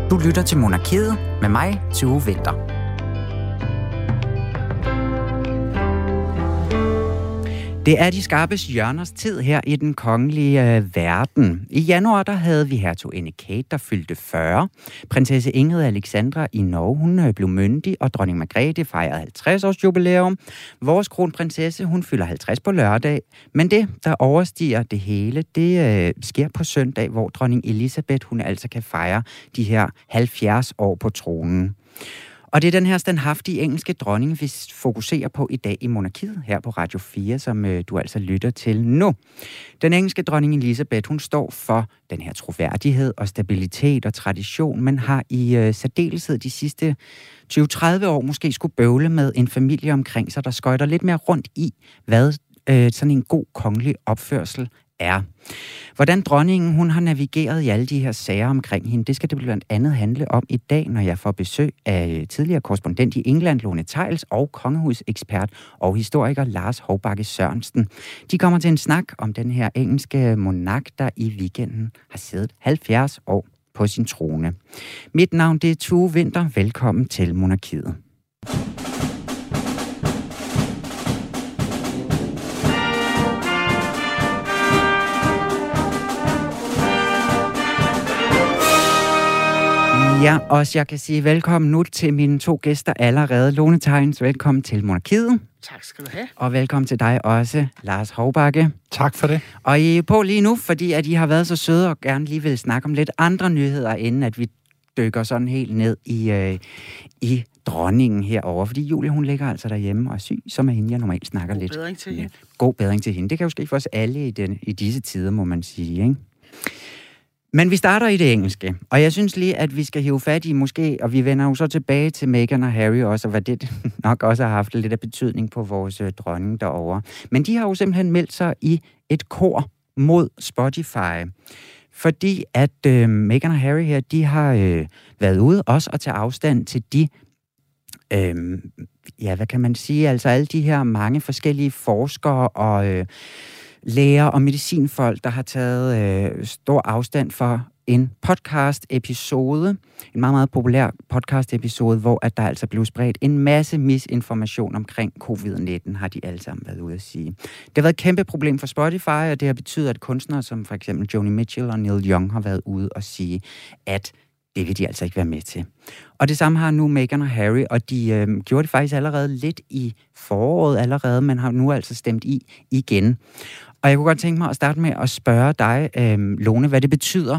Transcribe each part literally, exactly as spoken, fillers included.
Du lytter til Monarkiet med mig, Tue Winther. Det er de skarpes hjørners tid her i den kongelige øh, verden. I januar der havde vi hertuginde Kate, der fyldte fyrre. Prinsesse Ingrid Alexandra i Norge, hun øh, blev myndig, og dronning Margrethe fejrede halvtreds års jubilæum. Vores kronprinsesse, hun fylder halvtreds på lørdag. Men det, der overstiger det hele, det øh, sker på søndag, hvor dronning Elisabeth, hun altså kan fejre de her halvfjerds år på tronen. Og det er den her standhaftige engelske dronning, vi fokuserer på i dag i Monarkiet her på Radio fire, som øh, du altså lytter til nu. Den engelske dronning Elisabeth, hun står for den her troværdighed og stabilitet og tradition, men har i øh, særdeleshed de sidste tyve til tredive år måske skulle bøvle med en familie omkring sig, der skøjter lidt mere rundt i, hvad øh, sådan en god kongelig opførsel er. Hvordan dronningen hun har navigeret i alle de her sager omkring hende, det skal det blandt andet handle om i dag, når jeg får besøg af tidligere korrespondent i England, Lone Theils, og kongehusekspert og historiker Lars Hovbakke Sørensen. De kommer til en snak om den her engelske monark, der i weekenden har siddet halvfjerds år på sin trone. Mit navn det er Tue Winther. Velkommen til Monarkiet. Ja, også jeg kan sige velkommen nu til mine to gæster allerede. Lone Theils, velkommen til Monarkiet. Tak skal du have. Og velkommen til dig også, Lars Hovbakke. Tak for det. Og I er på lige nu, fordi at I har været så søde og gerne lige vil snakke om lidt andre nyheder, inden at vi dykker sådan helt ned i, øh, i dronningen herover. Fordi Julie, hun ligger altså derhjemme og er syg, som er hende, jeg normalt snakker God lidt. God bedring til hende. God bedring til hende. Det kan jo ske for os alle i, den, i disse tider, må man sige, ikke? Men vi starter i det engelske, og jeg synes lige, at vi skal hive fat i måske, og vi vender jo så tilbage til Meghan og Harry også, og hvad det nok også har haft lidt af betydning på vores øh, dronning derovre. Men de har jo simpelthen meldt sig i et kor mod Spotify, fordi at øh, Meghan og Harry her, de har øh, været ude også at tage afstand til de, øh, ja, hvad kan man sige, altså alle de her mange forskellige forskere og øh, læger og medicinfolk, der har taget øh, stor afstand for en podcast-episode, en meget, meget populær podcast-episode, hvor at der altså blev spredt en masse misinformation omkring covid nitten, har de alle sammen været ude at sige. Det har været et kæmpe problem for Spotify, og det har betydet, at kunstnere som for eksempel Joni Mitchell og Neil Young har været ude og sige, at det vil de altså ikke være med til. Og det samme har nu Meghan og Harry, og de øh, gjorde det faktisk allerede lidt i foråret allerede, men har nu altså stemt i igen. Og jeg kunne godt tænke mig at starte med at spørge dig, øh, Lone, hvad det betyder,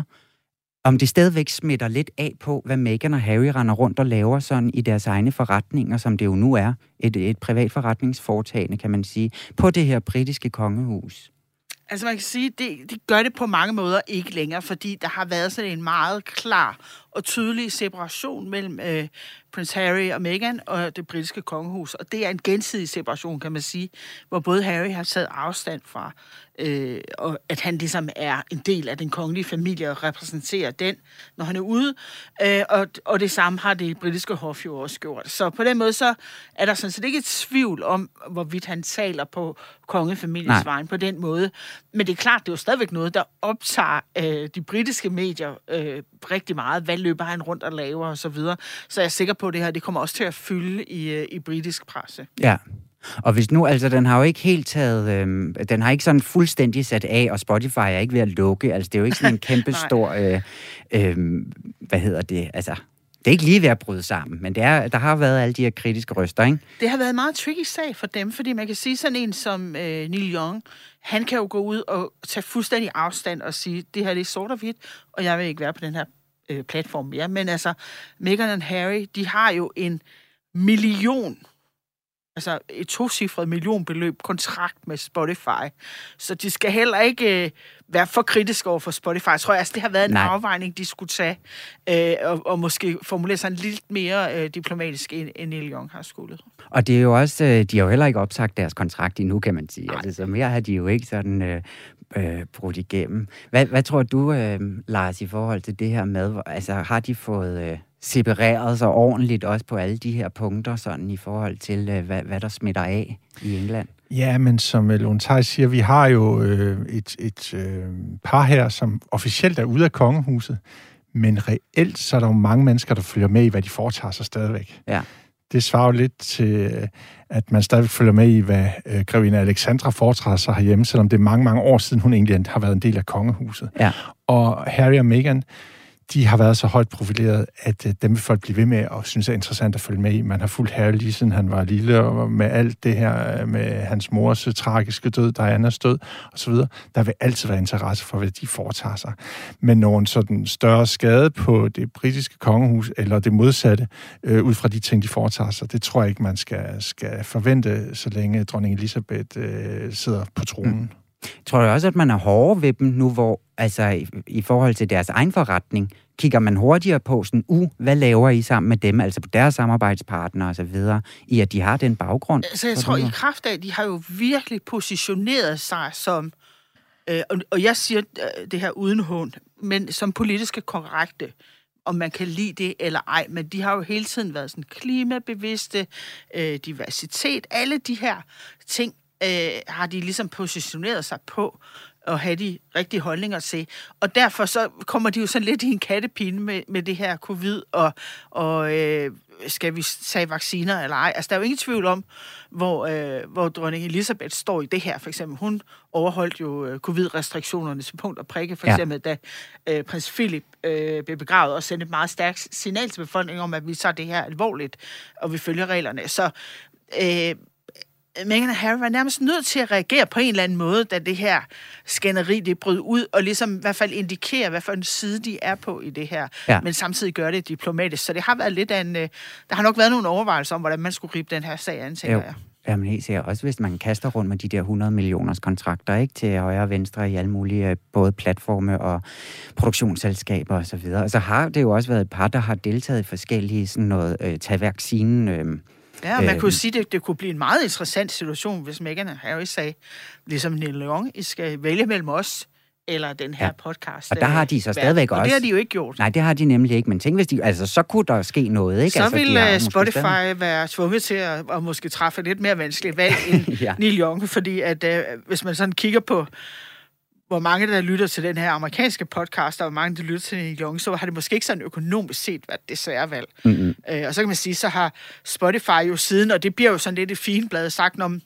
om det stadigvæk smitter lidt af på, hvad Meghan og Harry render rundt og laver sådan i deres egne forretninger, som det jo nu er, et, et privat forretningsforetagende, kan man sige, på det her britiske kongehus. Altså man kan sige, at de, de gør det på mange måder ikke længere, fordi der har været sådan en meget klar og tydelig separation mellem øh, prins Harry og Meghan og det britiske kongehus. Og det er en gensidig separation, kan man sige, hvor både Harry har taget afstand fra, øh, og at han ligesom er en del af den kongelige familie og repræsenterer den, når han er ude. Øh, og, og det samme har det britiske hof jo også gjort. Så på den måde så er der sådan set ikke et tvivl om, hvorvidt han taler på kongefamiliens vegne på den måde. Men det er klart, det er jo stadigvæk noget, der optager øh, de britiske medier øh, rigtig meget. Hvad løber han rundt og laver og så videre. Så jeg er sikker på, at det her det kommer også til at fylde i, i britisk presse. Ja. Og hvis nu, altså, den har jo ikke helt taget, øh, den har ikke sådan fuldstændig sat af, og Spotify er ikke ved at lukke. Altså, det er jo ikke sådan en kæmpe stor, øh, øh, hvad hedder det, altså, det er ikke lige ved at bryde sammen, men det er, der har været alle de her kritiske røster, ikke? Det har været en meget tricky sag for dem, fordi man kan sige sådan en som øh, Neil Young, han kan jo gå ud og tage fuldstændig afstand og sige, det her det er sort og hvidt, og jeg vil ikke være på den her øh, platform mere. Men altså, Meghan og Harry, de har jo en million, altså et tocifret millionbeløb kontrakt med Spotify. Så de skal heller ikke øh, være for kritiske over for Spotify. Jeg tror altså, det har været en Nej. afvejning, de skulle tage, øh, og, og måske formulere sig lidt mere øh, diplomatisk, end, end Neil Young har skulle. Og det er jo også, øh, de har jo heller ikke opsagt deres kontrakt endnu, kan man sige. Altså, så mere har de jo ikke sådan øh, øh, brudt igennem. Hvad, hvad tror du, øh, Lars, i forhold til det her med, altså har de fået Øh, separeret sig ordentligt også på alle de her punkter, sådan i forhold til, øh, hvad, hvad der smitter af i England? Ja, men som Lone Theils siger, vi har jo øh, et, et øh, par her, som officielt er ude af kongehuset, Men reelt, så er der jo mange mennesker, der følger med i, hvad de foretager sig stadigvæk. Ja. Det svarer jo lidt til, at man stadigvæk følger med i, hvad øh, grevinde Alexandra foretager sig herhjemme, selvom det er mange, mange år siden, hun egentlig har været en del af kongehuset. Ja. Og Harry og Meghan, de har været så højt profileret, at øh, dem vil folk blive ved med og synes er interessant at følge med i. Man har fulgt Harry lige siden han var lille, og med alt det her med hans mors tragiske død, Dianas død osv., der vil altid være interesse for, hvad de foretager sig. Men nogen sådan større skade på det britiske kongehus, eller det modsatte, øh, ud fra de ting, de foretager sig, det tror jeg ikke, man skal, skal forvente, så længe dronning Elizabeth øh, sidder på tronen. Mm. Tror du også, at man er hårdere ved dem nu, hvor altså i, i forhold til deres egen forretning, kigger man hurtigere på sådan, uh, hvad laver I sammen med dem, altså på deres samarbejdspartnere og så videre, i at de har den baggrund? Altså jeg tror, i kraft af, de har jo virkelig positioneret sig som, øh, og, og jeg siger øh, det her uden hånd, men som politiske korrekte, om man kan lide det eller ej, men de har jo hele tiden været sådan klimabevidste, øh, diversitet, alle de her ting, Øh, har de ligesom positioneret sig på og have de rigtige holdninger til. Og derfor så kommer de jo sådan lidt i en kattepine med, med det her covid, og, og øh, skal vi tage vacciner eller ej. Altså, der er jo ingen tvivl om, hvor, øh, hvor dronning Elizabeth står i det her. For eksempel, hun overholdt jo øh, covid-restriktionerne til punkt og prikke. For eksempel, ja. da øh, prins Philip øh, blev begravet, og sendte et meget stærkt signal til befolkningen om, at vi tager det her alvorligt, og vi følger reglerne. Så øh, Meghan og Harry var nærmest nødt til at reagere på en eller anden måde, da det her skænderi, det brød ud, og ligesom i hvert fald indikere, hvad for en side de er på i det her, ja. Men samtidig gør det diplomatisk. Så det har været lidt af en... Der har nok været nogle overvejelser om, hvordan man skulle gribe den her sag an, tænker jeg. Jamen helt sikkert. Også hvis man kaster rundt med de der hundrede millioners kontrakter, ikke, til højre og venstre i alle mulige både platforme og produktionsselskaber og så videre. Og så har det jo også været et par, der har deltaget i forskellige sådan noget øh, tag vaccinen... Øh, Ja, og man kunne sige, at det, det kunne blive en meget interessant situation, hvis Meghan og Harry sagde, ligesom Neil Young, I skal vælge mellem os eller den her ja. podcast. Og der har de så stadigvæk og også... Og det har de jo ikke gjort. Nej, det har de nemlig ikke, men tænk, hvis de... Altså, så kunne der ske noget, ikke? Så altså, ville Spotify stadig... være tvunget til at, at måske træffe lidt mere vanskeligt valg end ja. Neil Young, fordi at uh, hvis man sådan kigger på hvor mange, der lytter til den her amerikanske podcast, og hvor mange, der lytter til Neil Young, så har det måske ikke sådan økonomisk set været det svære valg. Mm-hmm. Øh, og så kan man sige, så har Spotify jo siden, og det bliver jo sådan lidt et fint blad sagt om,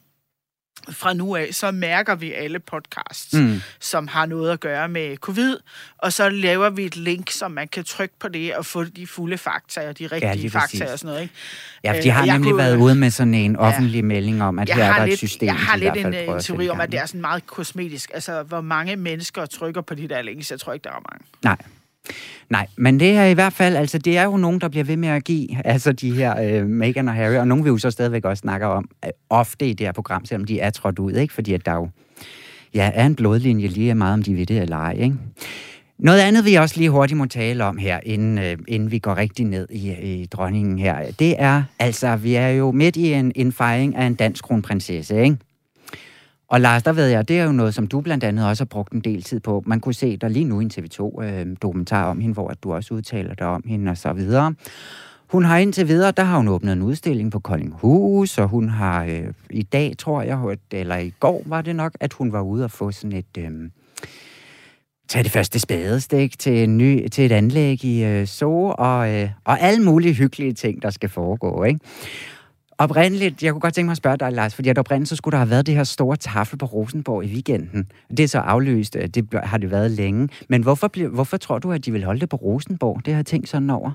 fra nu af, så mærker vi alle podcasts, mm. som har noget at gøre med covid, og så laver vi et link, som man kan trykke på det og få de fulde fakta og de rigtige ja, fakta og sådan noget, ikke? Ja, for de har øh, nemlig kunne, været ude med sådan en offentlig ja, melding om, at her er der lidt, et system, jeg har lidt en, en teori om, at det er sådan meget kosmetisk. Altså, hvor mange mennesker trykker på de der links, jeg tror ikke, der er mange. Nej. Nej, men det er i hvert fald, altså det er jo nogen, der bliver ved med at give, altså de her øh, Meghan og Harry, og nogen vil jo så stadigvæk også snakke om, øh, ofte i det her program, selvom de er trådt ud, ikke? Fordi at der jo ja, er en blodlinje lige meget, om de ved det eller ej, ikke? Noget andet, vi også lige hurtigt må tale om her, inden, øh, inden vi går rigtig ned i, i dronningen her, det er, altså, vi er jo midt i en, en fejring af en dansk kronprinsesse, ikke? Og Lars, der ved jeg, det er jo noget, som du blandt andet også har brugt en del tid på. Man kunne se der lige nu i en T V to-dokumentar øh, om hende, hvor du også udtaler dig om hende og så videre. Hun har indtil videre, der har hun åbnet en udstilling på Koldinghus, og hun har øh, i dag, tror jeg, eller i går var det nok, at hun var ude og få sådan et... Øh, tage det første spadestik til, en ny, til et anlæg i øh, Zoo, og, øh, og alle mulige hyggelige ting, der skal foregå, ikke? Oprindeligt, jeg kunne godt tænke mig at spørge dig, Lars, fordi at oprindeligt så skulle der have været det her store tafel på Rosenborg i weekenden. Det er så aflyst, det har det været længe. Men hvorfor, ble, hvorfor tror du, at de vil holde det på Rosenborg? Det har jeg tænkt sådan over.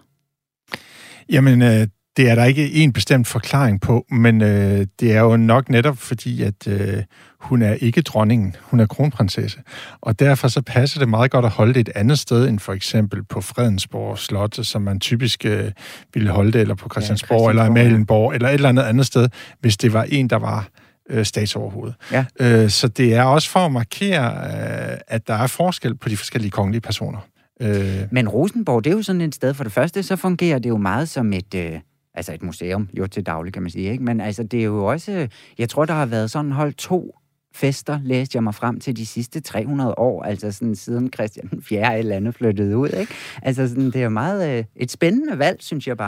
Jamen, øh, det er der ikke en bestemt forklaring på, men øh, det er jo nok netop fordi, at øh, hun er ikke dronningen, hun er kronprinsesse. Og derfor så passer det meget godt at holde det et andet sted, end for eksempel på Fredensborg Slot, som man typisk øh, ville holde det, eller på Christiansborg, ja, Christiansborg eller Amalienborg, ja. Eller et eller andet andet sted, hvis det var en, der var øh, statsoverhoved. Ja. Øh, så det er også for at markere, øh, at der er forskel på de forskellige kongelige personer. Øh. Men Rosenborg, det er jo sådan et sted, for det første, så fungerer det jo meget som et... Øh altså et museum, jo til daglig, kan man sige, ikke? Men altså, det er jo også... Jeg tror, der har været sådan holdt to fester, læste jeg mig frem til de sidste tre hundrede år, altså sådan siden Christian den fjerde eller andet flyttede ud, ikke? Altså sådan, det er jo meget øh, et spændende valg, synes jeg bare.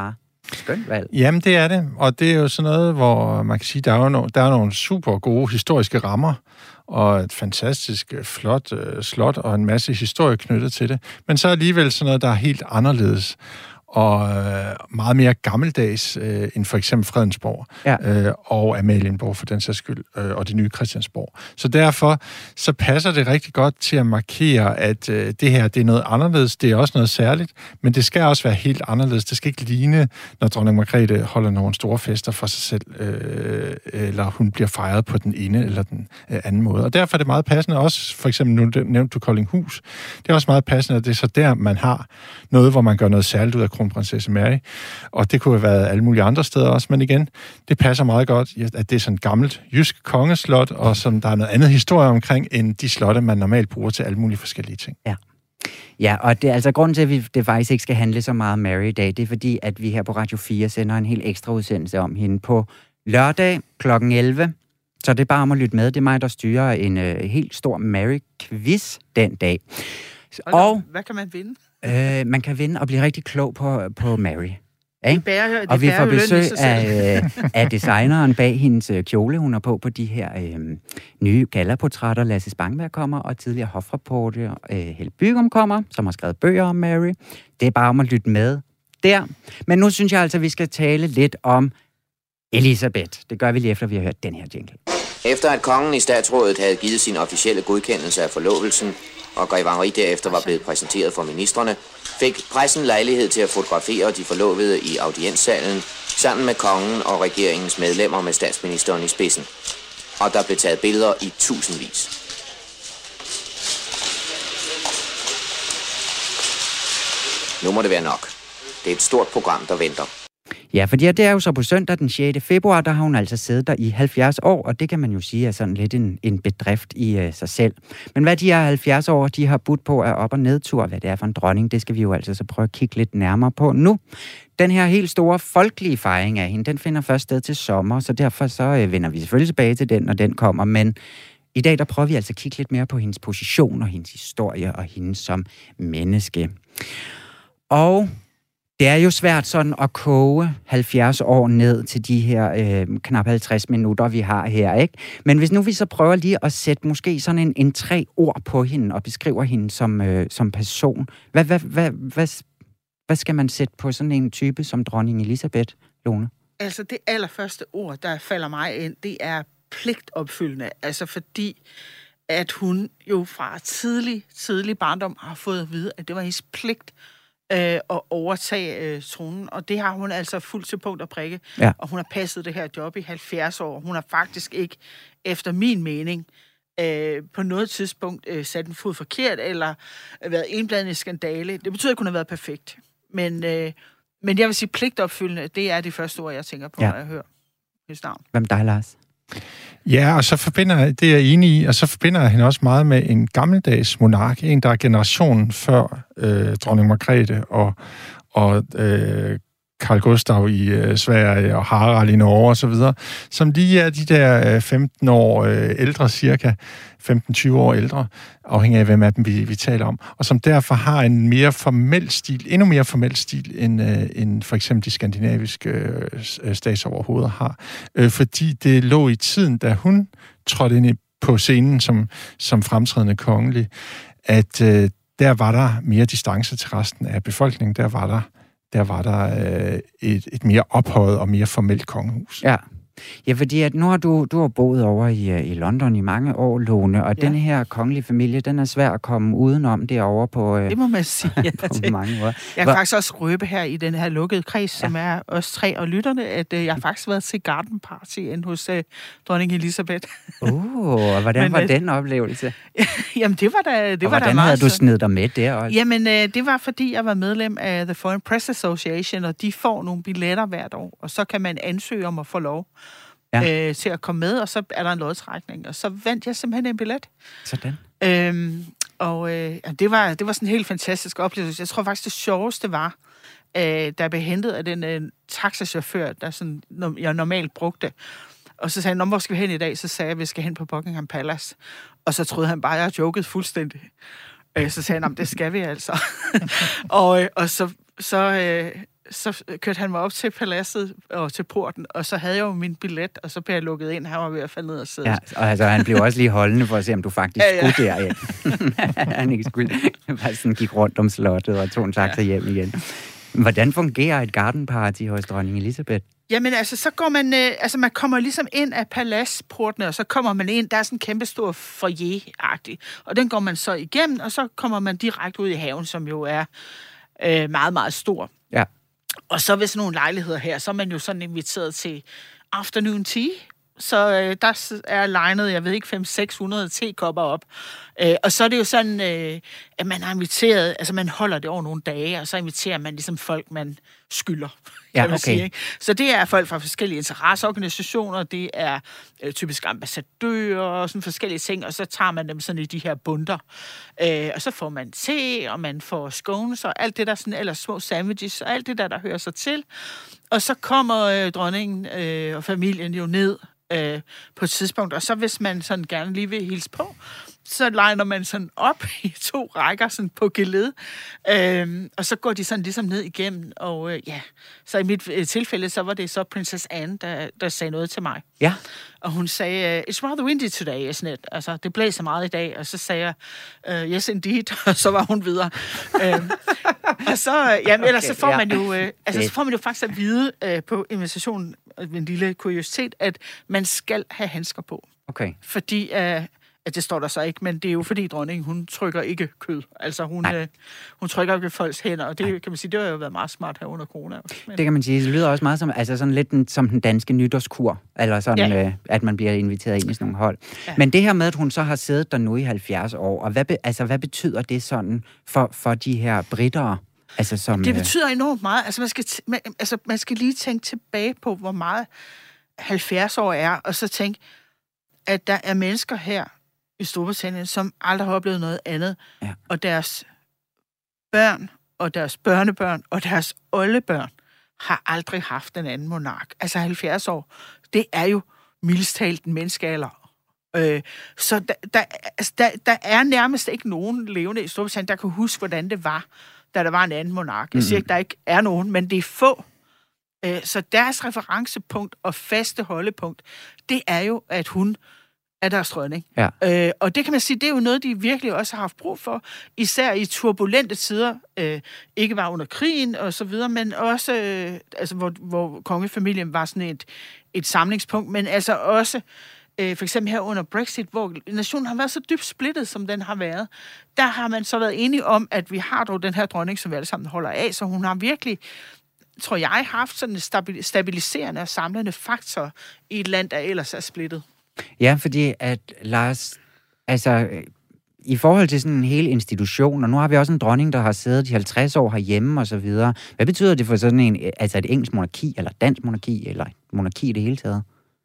skønt valg. Jamen, det er det. Og det er jo sådan noget, hvor man kan sige, der er jo nogle, der er nogle super gode historiske rammer, og et fantastisk flot øh, slot, og en masse historie knyttet til det. Men så alligevel sådan noget, der er helt anderledes, og øh, meget mere gammeldags øh, end for eksempel Fredensborg ja. øh, og Amalienborg for den sags skyld, øh, og det nye Christiansborg. Så derfor så passer det rigtig godt til at markere, at øh, det her det er noget anderledes, det er også noget særligt, men det skal også være helt anderledes. Det skal ikke ligne, når dronning Margrethe holder nogle store fester for sig selv, øh, eller hun bliver fejret på den ene eller den øh, anden måde. Og derfor er det meget passende også, for eksempel nu nævnte du Koldinghus, det er også meget passende, at det er så der, man har noget, hvor man gør noget særligt ud af kronprinsesse Mary, og det kunne have været alle mulige andre steder også, men igen, det passer meget godt, at det er sådan et gammelt jysk kongeslot, og som der er noget andet historie omkring, end de slotte, man normalt bruger til alle mulige forskellige ting. Ja. Ja, og det er altså grunden til, at vi, det faktisk ikke skal handle så meget om Mary i dag, det er fordi, at vi her på Radio fire sender en helt ekstra udsendelse om hende på lørdag klokken elleve. Så det er bare om at lytte med. Det er mig, der styrer en øh, helt stor Mary-quiz den dag. Og, og hvad kan man vinde? Øh, man kan vinde og blive rigtig klog på, på Mary. Det bærer, det og vi får besøg af, af designeren bag hendes kjole, hun er på på de her øh, nye gallaportrætter. Lasse Spangberg kommer, og tidligere hofreporter øh, Helle Bygum kommer, som har skrevet bøger om Mary. Det er bare om at lytte med der. Men nu synes jeg altså, at vi skal tale lidt om Elisabeth. Det gør vi lige efter, vi har hørt den her jingle. Efter at kongen i statsrådet havde givet sin officielle godkendelse af forlovelsen, og Grev Henri derefter var blevet præsenteret for ministrene, fik pressen lejlighed til at fotografere de forlovede i audienssalen sammen med kongen og regeringens medlemmer med statsministeren i spidsen. Og der blev taget billeder i tusindvis. Nu må det være nok. Det er et stort program, der venter. Ja, for det er jo så på søndag den sjette februar, der har hun altså siddet der i halvfjerds år, og det kan man jo sige er sådan lidt en, en bedrift i uh, sig selv. Men hvad de her halvfjerds år, de har budt på er op- og nedtur, hvad det er for en dronning, det skal vi jo altså så prøve at kigge lidt nærmere på nu. Den her helt store folkelige fejring af hende, den finder først sted til sommer, så derfor så uh, vender vi selvfølgelig tilbage til den, når den kommer, men i dag der prøver vi altså at kigge lidt mere på hendes position og hendes historie og hende som menneske. Og det er jo svært sådan at koge halvfjerds år ned til de her øh, knap halvtreds minutter, vi har her, ikke? Men hvis nu vi så prøver lige at sætte måske sådan en, en tre ord på hende og beskriver hende som, øh, som person. Hvad, hvad, hvad, hvad, hvad skal man sætte på sådan en type som dronning Elisabeth, Lone? Altså det allerførste ord, der falder mig ind, det er pligtopfyldende. Altså fordi, at hun jo fra tidlig, tidlig barndom har fået at vide, at det var hendes pligt at overtage øh, tronen, og det har hun altså fuldt til punkt og prikke, ja. Og hun har passet det her job i halvfjerds år. Hun har faktisk ikke, efter min mening, øh, på noget tidspunkt øh, sat en fod forkert, eller øh, været indblandet i skandale. Det betyder ikke, hun har været perfekt. Men, øh, men jeg vil sige, pligtopfyldende, det er det første ord, jeg tænker på, ja. Når jeg hører hendes navn. Hvem dig, Lars? Ja, og så forbinder, det er jeg enig i, og så forbinder jeg hende også meget med en gammeldags monark, en der er generationen før øh, dronning Margrethe og, og øh, Carl Gustav i øh, Sverige og Harald i Norge og så videre, som lige er de der øh, femten år øh, ældre, cirka femten til tyve år ældre, afhængig af hvem af dem vi, vi taler om, og som derfor har en mere formel stil, endnu mere formel stil, end, øh, end for eksempel de skandinaviske øh, statsoverhoveder har. Øh, fordi det lå i tiden, da hun trådte ind på scenen som, som fremtrædende kongelig, at øh, der var der mere distance til resten af befolkningen, der var der der var der øh, et, et mere ophøjet og mere formelt kongehus. Ja. Ja, fordi at nu har du, du har boet over i, i London i mange år, Lone, og ja. Den her kongelige familie, den er svær at komme udenom derovre på, øh, det må man sige, ja, på mange måder. Jeg kan faktisk også røbe her i den her lukkede kreds, ja. Som er os tre og lytterne, at øh, jeg har faktisk været til garden party end hos øh, dronning Elisabeth. Åh, oh, og hvordan Men, var øh, den oplevelse? Jamen, det var da det og var hvordan da havde du snedet dig med der også? Jamen, øh, det var fordi, jeg var medlem af The Foreign Press Association, og de får nogle billetter hvert år, og så kan man ansøge om at få lov. Ja. Øh, til at komme med, og så er der en lodtrækning, og så vandt jeg simpelthen en billet. Sådan. Øhm, og øh, det, var, det var sådan en helt fantastisk oplevelse. Jeg tror faktisk, det sjoveste var, øh, da jeg blev hentet af den øh, taxachauffør, der sådan, jeg normalt brugte. Og så sagde han, hvor skal vi hen i dag? Så sagde jeg, at vi skal hen på Buckingham Palace. Og så troede han bare, at jeg jokede fuldstændig. Øh, så sagde han, det skal vi altså. og, øh, og så... så øh, så kørte han mig op til paladset og til porten, og så havde jeg jo min billet, og så blev jeg lukket ind. Han var ved at falde ned og sidde. Ja, og altså, han blev også lige holdende for at se, om du faktisk ja, ja. skulle derhjemme. Han ikke skulle bare sådan gik rundt om slottet og tog en taxa ja. hjem igen. Hvordan fungerer et garden party hos dronning Elisabeth? Jamen altså, så går man, øh, altså man kommer ligesom ind af paladsportene, og så kommer man ind, der er sådan en kæmpe stor foyer-agtig, og den går man så igennem, og så kommer man direkte ud i haven, som jo er øh, meget, meget stor. Ja. Og så ved sådan nogle lejligheder her, så er man jo sådan inviteret til afternoon tea, så øh, der er legnet, jeg ved ikke, fem til seks hundrede tekopper op. Øh, og så er det jo sådan, øh, at man har inviteret, altså man holder det over nogle dage, og så inviterer man ligesom folk, man skylder. Ja, okay. Sige, ikke? Så det er folk fra forskellige interesseorganisationer, det er øh, typisk ambassadører og sådan forskellige ting, og så tager man dem sådan i de her bunter. Øh, og så får man te, og man får scones, og alt det der sådan, eller små sandwiches, og alt det der, der hører sig til. Og så kommer øh, dronningen øh, og familien jo ned øh, på et tidspunkt, og så hvis man sådan gerne lige vil hilse på, så legner man sådan op i to rækker sådan på geled, øhm, og så går de sådan ligesom ned igennem, og øh, ja, så i mit øh, tilfælde, så var det så Princess Anne, der, der sagde noget til mig. Ja. Og hun sagde, it's rather windy today, isn't it? Altså, det blæser meget i dag, og så sagde jeg, uh, yes indeed, og så var hun videre. øhm, og så, øh, jamen, ellers okay, så får man jo, øh, altså, så får man jo faktisk at vide øh, på invitationen, en lille kuriositet, at man skal have handsker på. Okay. Fordi øh, at det står der så ikke, men det er jo fordi dronningen, hun trykker ikke kød. Altså hun, øh, hun trykker ikke folks hænder, og det Nej. kan man sige, det har jo været meget smart her under corona. Men... Det kan man sige, det lyder også meget som, altså sådan lidt den, som den danske nytårskur, eller sådan, ja. øh, at man bliver inviteret ind i sådan nogle hold. Ja. Men det her med, at hun så har siddet der nu i halvfjerds år, og hvad, be, altså, hvad betyder det sådan for, for de her britter? Altså, som, det betyder enormt meget. Altså man, skal t- man, altså, man skal lige tænke tilbage på, hvor meget halvfjerds år er, og så tænke, at der er mennesker her i Storbritannien, som aldrig har oplevet noget andet, ja. og deres børn, og deres børnebørn, og deres oldebørn har aldrig haft en anden monark. Altså halvfjerds år, det er jo mildest talt en menneskealder. Øh, så der, der, altså, der, der er nærmest ikke nogen levende i Storbritannien, der kan huske, hvordan det var, da der var en anden monark. Jeg siger ikke, der ikke er nogen, men det er få. Øh, så deres referencepunkt og faste holdepunkt, det er jo, at hun er deres dronning. Ja. Øh, og det kan man sige, det er jo noget, de virkelig også har haft brug for, især i turbulente tider, øh, ikke bare under krigen og så videre, men også, øh, altså, hvor, hvor kongefamilien var sådan et, et samlingspunkt, men altså også, øh, for eksempel her under Brexit, hvor nationen har været så dybt splittet, som den har været, der har man så været enige om, at vi har dog den her dronning, som vi alle sammen holder af, så hun har virkelig, tror jeg, haft sådan en stabiliserende og samlende faktor i et land, der ellers er splittet. Ja, fordi at Lars, altså i forhold til sådan en hel institution, og nu har vi også en dronning, der har siddet i halvtreds år herhjemme og så videre. Hvad betyder det for sådan en, altså et engelsk monarki, eller dansk monarki, eller et monarki i det hele taget?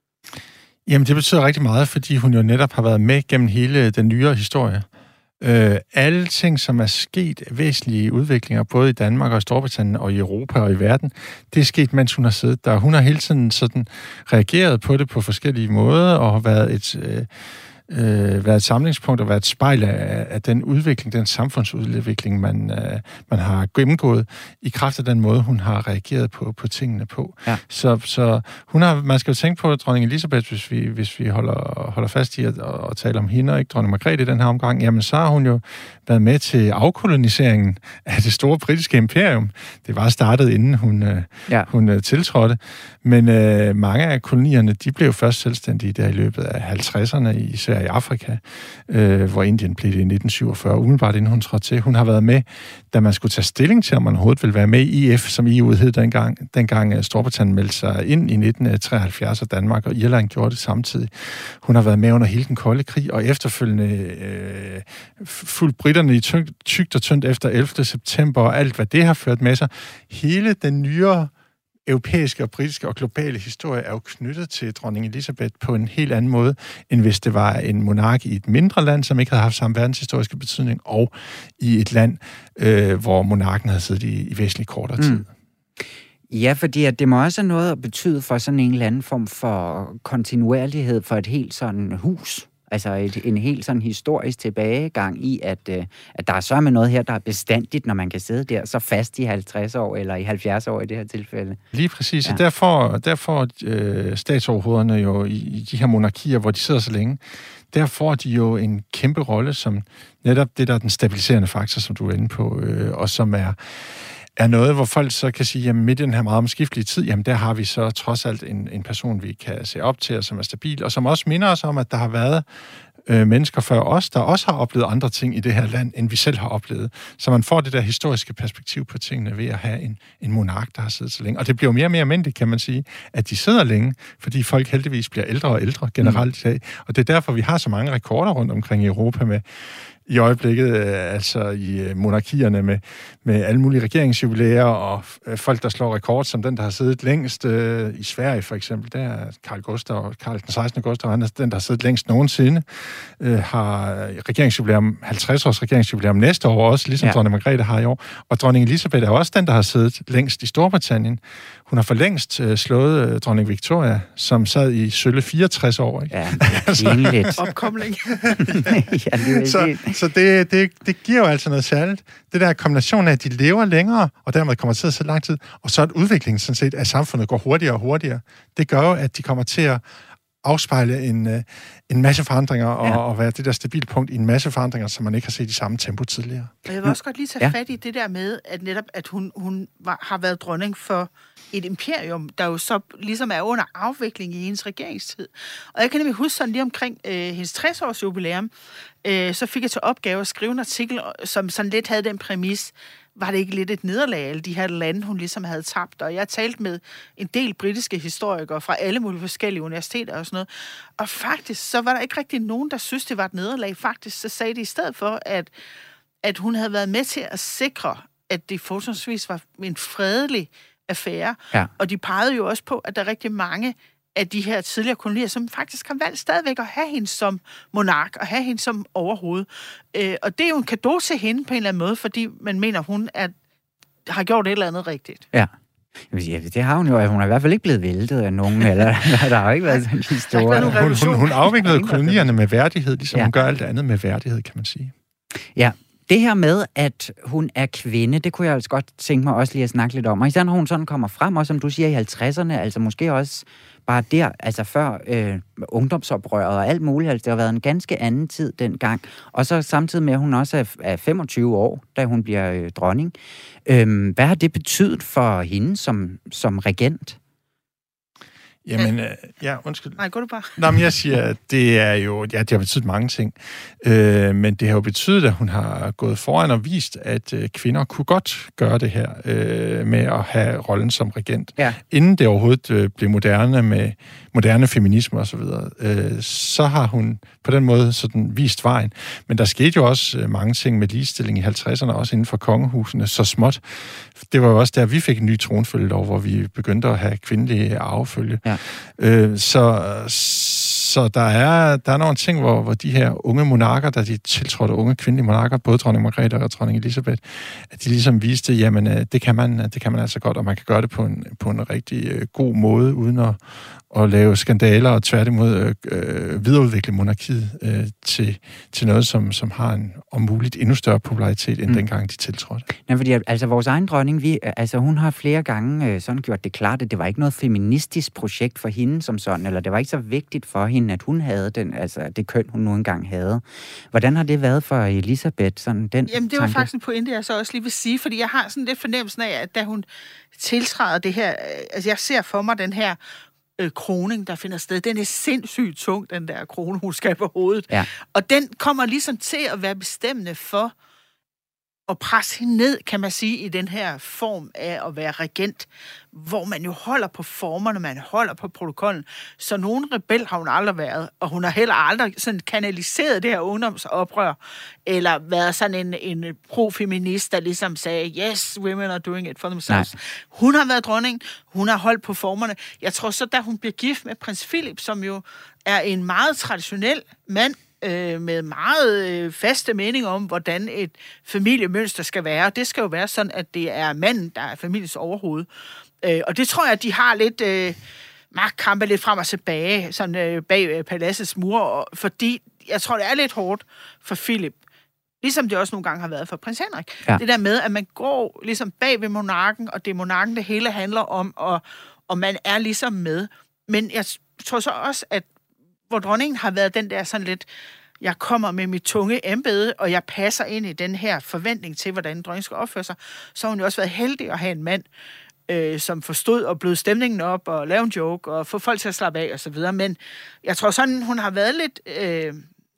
Jamen, det betyder rigtig meget, fordi hun jo netop har været med gennem hele den nyere historie. Øh, alle ting, som er sket, væsentlige udviklinger, både i Danmark og i Storbritannien og i Europa og i verden, det er sket, mens hun har siddet der. Hun har hele tiden sådan reageret på det på forskellige måder, og har været et, øh, øh, været et samlingspunkt og været et spejl af, af den udvikling, den samfundsudvikling, man, øh, man har gennemgået, i kraft af den måde, hun har reageret på, på tingene på. Ja. Så, så hun har, man skal jo tænke på dronning Elisabeth, hvis vi, hvis vi holder, holder fast i at og, og tale om hende, og ikke dronning Margrethe i den her omgang, jamen så har hun jo været med til afkoloniseringen af det store britiske imperium. Det var startet, inden hun, øh, ja. hun øh, tiltrådte. Men øh, mange af kolonierne, de blev først selvstændige der i løbet af halvtredserne, især i Afrika, øh, hvor Indien blev det i nitten syvogfyrre, umiddelbart inden hun trådte til. Hun har været med, da man skulle tage stilling til, om man overhovedet ville være med i I F, som E U hed dengang, dengang Storbritannien meldte sig ind i nitten treoghalvfjerds, og Danmark og Irland gjorde det samtidig. Hun har været med under hele den kolde krig, og efterfølgende øh, fuldt britterne i tykt og tyndt efter ellevte september, og alt, hvad det har ført med sig. Hele den nyere europæiske og britiske og globale historie er jo knyttet til dronning Elisabeth på en helt anden måde, end hvis det var en monark i et mindre land, som ikke havde haft samme verdenshistoriske betydning, og i et land, øh, hvor monarken havde siddet i, i væsentligt kortere tid. Mm. Ja, fordi at det må også have noget at betyde for sådan en eller anden form for kontinuerlighed for et helt sådan hus. Altså et, en helt sådan historisk tilbagegang i, at, øh, at der er så med noget her, der er bestandigt, når man kan sidde der så fast i halvtreds år, eller i halvfjerds år i det her tilfælde. Lige præcis, ja. og derfor, derfor øh, statsoverhovederne jo i, i de her monarkier, hvor de sidder så længe, der får de jo en kæmpe rolle, som netop det, der er den stabiliserende faktor, som du er inde på, øh, og som er, er noget, hvor folk så kan sige, jamen midt i den her meget omskiftelige tid, jamen der har vi så trods alt en, en person, vi kan se op til, og som er stabil, og som også minder os om, at der har været øh, mennesker før os, der også har oplevet andre ting i det her land, end vi selv har oplevet. Så man får det der historiske perspektiv på tingene ved at have en, en monark, der har siddet så længe. Og det bliver jo mere og mere almindeligt, kan man sige, at de sidder længe, fordi folk heldigvis bliver ældre og ældre generelt i dag. Og det er derfor, vi har så mange rekorder rundt omkring i Europa med i øjeblikket, øh, altså i øh, monarkierne med, med alle mulige regeringsjubilæer og øh, folk, der slår rekord, som den, der har siddet længst øh, i Sverige for eksempel. Der er Carl Gustaf, Carl den sekstende Gustaf, han er den, der har siddet længst nogensinde, øh, har regeringsjubilæum, halvtreds års regeringsjubilæum næste år også, ligesom ja. dronning Margrethe har i år. Og dronning Elisabeth er også den, der har siddet længst i Storbritannien. Hun har for længst øh, slået øh, dronning Victoria, som sad i sølle fireogtres år. Ikke? Ja, det er pinligt. Opkomling. ja, det er så så det, det, det giver jo altså noget særligt. Det der kombination af, at de lever længere, og dermed kommer til at sidde lang tid, og så at udviklingen sådan set af samfundet går hurtigere og hurtigere. Det gør jo, at de kommer til at afspejle en, en masse forandringer, og, ja. og være det der stabile punkt i en masse forandringer, som man ikke har set i samme tempo tidligere. Og jeg vil også godt lige tage ja. fat i det der med, at netop, at hun, hun var, har været dronning for et imperium, der jo så ligesom er under afvikling i hendes regeringstid. Og jeg kan nemlig huske sådan lige omkring øh, hendes tres-års jubilæum, øh, så fik jeg til opgave at skrive en artikel, som sådan lidt havde den præmis, var det ikke lidt et nederlag, alle de her lande, hun ligesom havde tabt. Og jeg talte med en del britiske historikere fra alle mulige forskellige universiteter og sådan noget. Og faktisk, så var der ikke rigtig nogen, der synes, det var et nederlag. Faktisk, så sagde de i stedet for, at, at hun havde været med til at sikre, at det forholdsvis var en fredelig affære. Ja. Og de pegede jo også på, at der er rigtig mange af de her tidligere kolonier, som faktisk har valgt stadigvæk at have hende som monark, og have hende som overhoved. Øh, og det er jo en cadeau til hende på en eller anden måde, fordi man mener, hun er, har gjort et eller andet rigtigt. Ja. Ja, det har hun jo. Hun er i hvert fald ikke blevet væltet af nogen, eller der har ikke været sådan en historie. Hun, hun, hun afviklede kolonierne med værdighed, ligesom ja. hun gør alt det andet med værdighed, kan man sige. Ja. Det her med, at hun er kvinde, det kunne jeg altså godt tænke mig også lige at snakke lidt om. Og især når hun sådan kommer frem, og som du siger i halvtredserne, altså måske også bare der, altså før øh, ungdomsoprøret og alt muligt, altså det har været en ganske anden tid dengang. Og så samtidig med, at hun også er, er femogtyve år, da hun bliver øh, dronning. Øhm, hvad har det betydet for hende som, som regent? Jamen, øh, ja, undskyld. Nej, går du bare. Nå, men jeg siger, at det er jo, ja, det har betydet mange ting. Øh, men det har jo betydet, at hun har gået foran og vist, at øh, kvinder kunne godt gøre det her øh, med at have rollen som regent. Ja. Inden det overhovedet øh, blev moderne med moderne feminisme og så videre, øh, så har hun på den måde sådan vist vejen. Men der skete jo også øh, mange ting med ligestilling i halvtredserne, også inden for kongehusene, så småt. Det var jo også der, vi fik en ny tronfølgelov, hvor vi begyndte at have kvindelige arvefølge. Ja. Øh, så, så der er, der er nogle ting, hvor, hvor de her unge monarker, der de tiltrådte unge kvindelige monarker, både dronning Margrethe og dronning Elisabeth, at de ligesom viste, jamen det kan man, det kan man altså godt, og man kan gøre det på en, på en rigtig øh, god måde, uden at, at lave skandaler og tværtimod øh, videreudvikle monarkiet øh, til, til noget, som, som har en om muligt endnu større popularitet, end mm. dengang de tiltrådte. Ja, fordi altså vores egen dronning, vi, altså hun har flere gange øh, sådan gjort det klart, at det var ikke noget feministisk projekt for hende som sådan, eller det var ikke så vigtigt for hende, at hun havde den, altså det køn, hun nu engang havde. Hvordan har det været for Elisabeth, sådan den Jamen det var tanke? faktisk en pointe, jeg så også lige vil sige, fordi jeg har sådan lidt fornemmelsen af, at da hun tiltræder det her, altså jeg ser for mig den her øh, kroning, der finder sted. Den er sindssygt tung, den der krone, hun skal på hovedet. Ja. Og den kommer ligesom til at være bestemmende for at presse hende ned, kan man sige, i den her form af at være regent, hvor man jo holder på formerne, man holder på protokollen. Så nogen rebel har hun aldrig været, og hun har heller aldrig sådan kanaliseret det her ungdomsoprør, eller været sådan en, en pro-feminist, der ligesom sagde, yes, women are doing it for themselves. Nej. Hun har været dronning, hun har holdt på formerne. Jeg tror så, da hun bliver gift med prins Philip, som jo er en meget traditionel mand, med meget øh, faste meninger om, hvordan et familiemønster skal være. Det skal jo være sådan, at det er manden, der er familiens overhoved. Øh, og det tror jeg, at de har lidt øh, magtkampe lidt frem og tilbage, sådan øh, bag øh, paladsets mure, fordi jeg tror, det er lidt hårdt for Philip. Ligesom det også nogle gange har været for prins Henrik. Ja. Det der med, at man går ligesom bag ved monarken, og det er monarken, det hele handler om, og, og man er ligesom med. Men jeg tror så også, at hvor dronningen har været den der sådan lidt, jeg kommer med mit tunge embede, og jeg passer ind i den her forventning til, hvordan dronningen skal opføre sig, så har hun jo også været heldig at have en mand, øh, som forstod og blød stemningen op, og lave en joke, og få folk til at slappe af, og så videre. Men jeg tror sådan, hun har været lidt øh,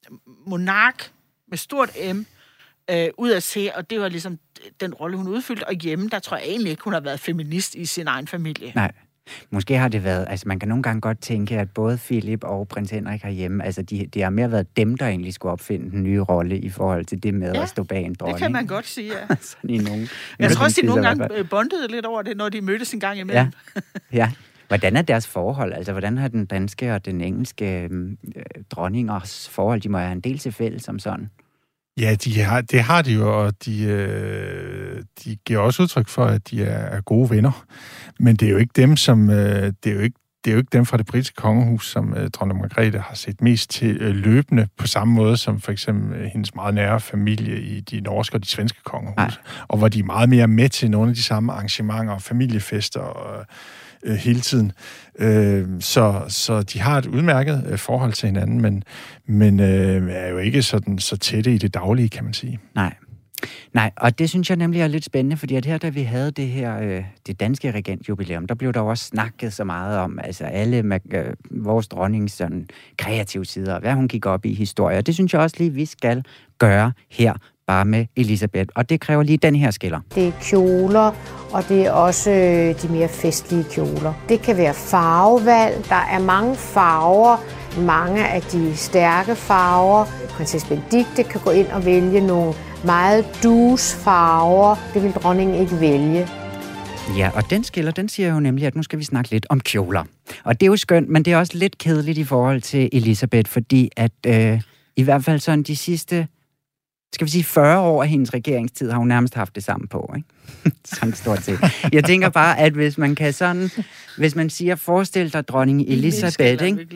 monark med stort M, øh, ud at se, og det var ligesom den rolle, hun udfyldte. Og hjemme, der tror jeg egentlig ikke, hun har været feminist i sin egen familie. Nej. Måske har det været, altså man kan nogle gange godt tænke, at både Philip og prins Henrik herhjemme, altså de, det har mere været dem, der egentlig skulle opfinde den nye rolle i forhold til det med ja, at stå bag en dronning. Det kan man godt sige, ja. Sådan i nogen, jeg tror også, de nogle gange bondede lidt over det, når de mødtes en gang imellem. Ja, ja. Hvordan er deres forhold? Altså, hvordan har den danske og den engelske øh, dronningers forhold? De må have en del til fælles som sådan. Ja, de har, det har de jo, og de, øh, de giver også udtryk for, at de er, er gode venner. Men det er jo ikke dem, som øh, det er jo ikke det er jo ikke dem fra det britiske kongehus, som øh, dronning Margrethe har set mest til øh, løbende, på samme måde som for eksempel øh, hendes meget nære familie i de norske og de svenske kongehus. Nej. Og hvor de er meget mere med til nogle af de samme arrangementer og familiefester og øh, hele tiden. Øh, så, så de har et udmærket øh, forhold til hinanden, men, men øh, er jo ikke sådan så tætte i det daglige, kan man sige. Nej. Nej, og det synes jeg nemlig er lidt spændende, fordi at her, da vi havde det her, øh, det danske regentjubilæum, der blev der også snakket så meget om, altså alle med, øh, vores dronnings sådan kreative sider, hvad hun gik op i historie, og det synes jeg også lige, vi skal gøre her, bare med Elisabeth, og det kræver lige den her skiller. Det er kjoler, og det er også øh, de mere festlige kjoler. Det kan være farvevalg, der er mange farver, mange af de stærke farver. Prinsesse Benedikte kan gå ind og vælge nogle meget dus farver. Det vil dronningen ikke vælge. Ja, og den skiller, den siger jo nemlig, at nu skal vi snakke lidt om kjoler. Og det er jo skønt, men det er også lidt kedeligt i forhold til Elisabeth, fordi at øh, i hvert fald sådan de sidste, skal vi sige fyrre år af hendes regeringstid, har hun nærmest haft det samme på, ikke? Sådan stort set. Jeg tænker bare, at hvis man kan sådan, hvis man siger, forestil dig dronning Elisabeth, ikke?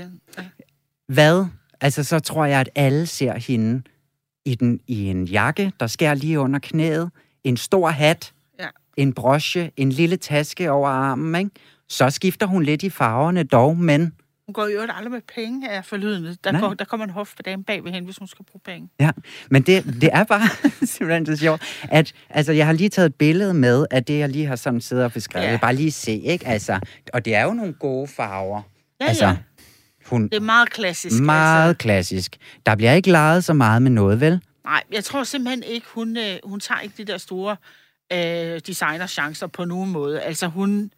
Hvad? Altså, så tror jeg, at alle ser hende i, den, i en jakke, der skærer lige under knæet, en stor hat, ja. En broche, en lille taske over armen, ikke? Så skifter hun lidt i farverne dog, men... Hun går jo aldrig med penge af forlydende. Der, går, der kommer en hof på dagen bag ved hende, hvis hun skal bruge penge. Ja, men det, det er bare simpelthen så sjovt, at altså, jeg har lige taget et billede med, af det, jeg lige har sådan siddet og beskrevet. Ja. Bare lige se, ikke? Altså, og det er jo nogle gode farver. Ja, altså, ja. Hun, det er meget klassisk. Meget altså. klassisk. Der bliver ikke leget så meget med noget, vel? Nej, jeg tror simpelthen ikke, hun, øh, hun tager ikke de der store øh, designer-chancer på nogen måde. Altså, hun,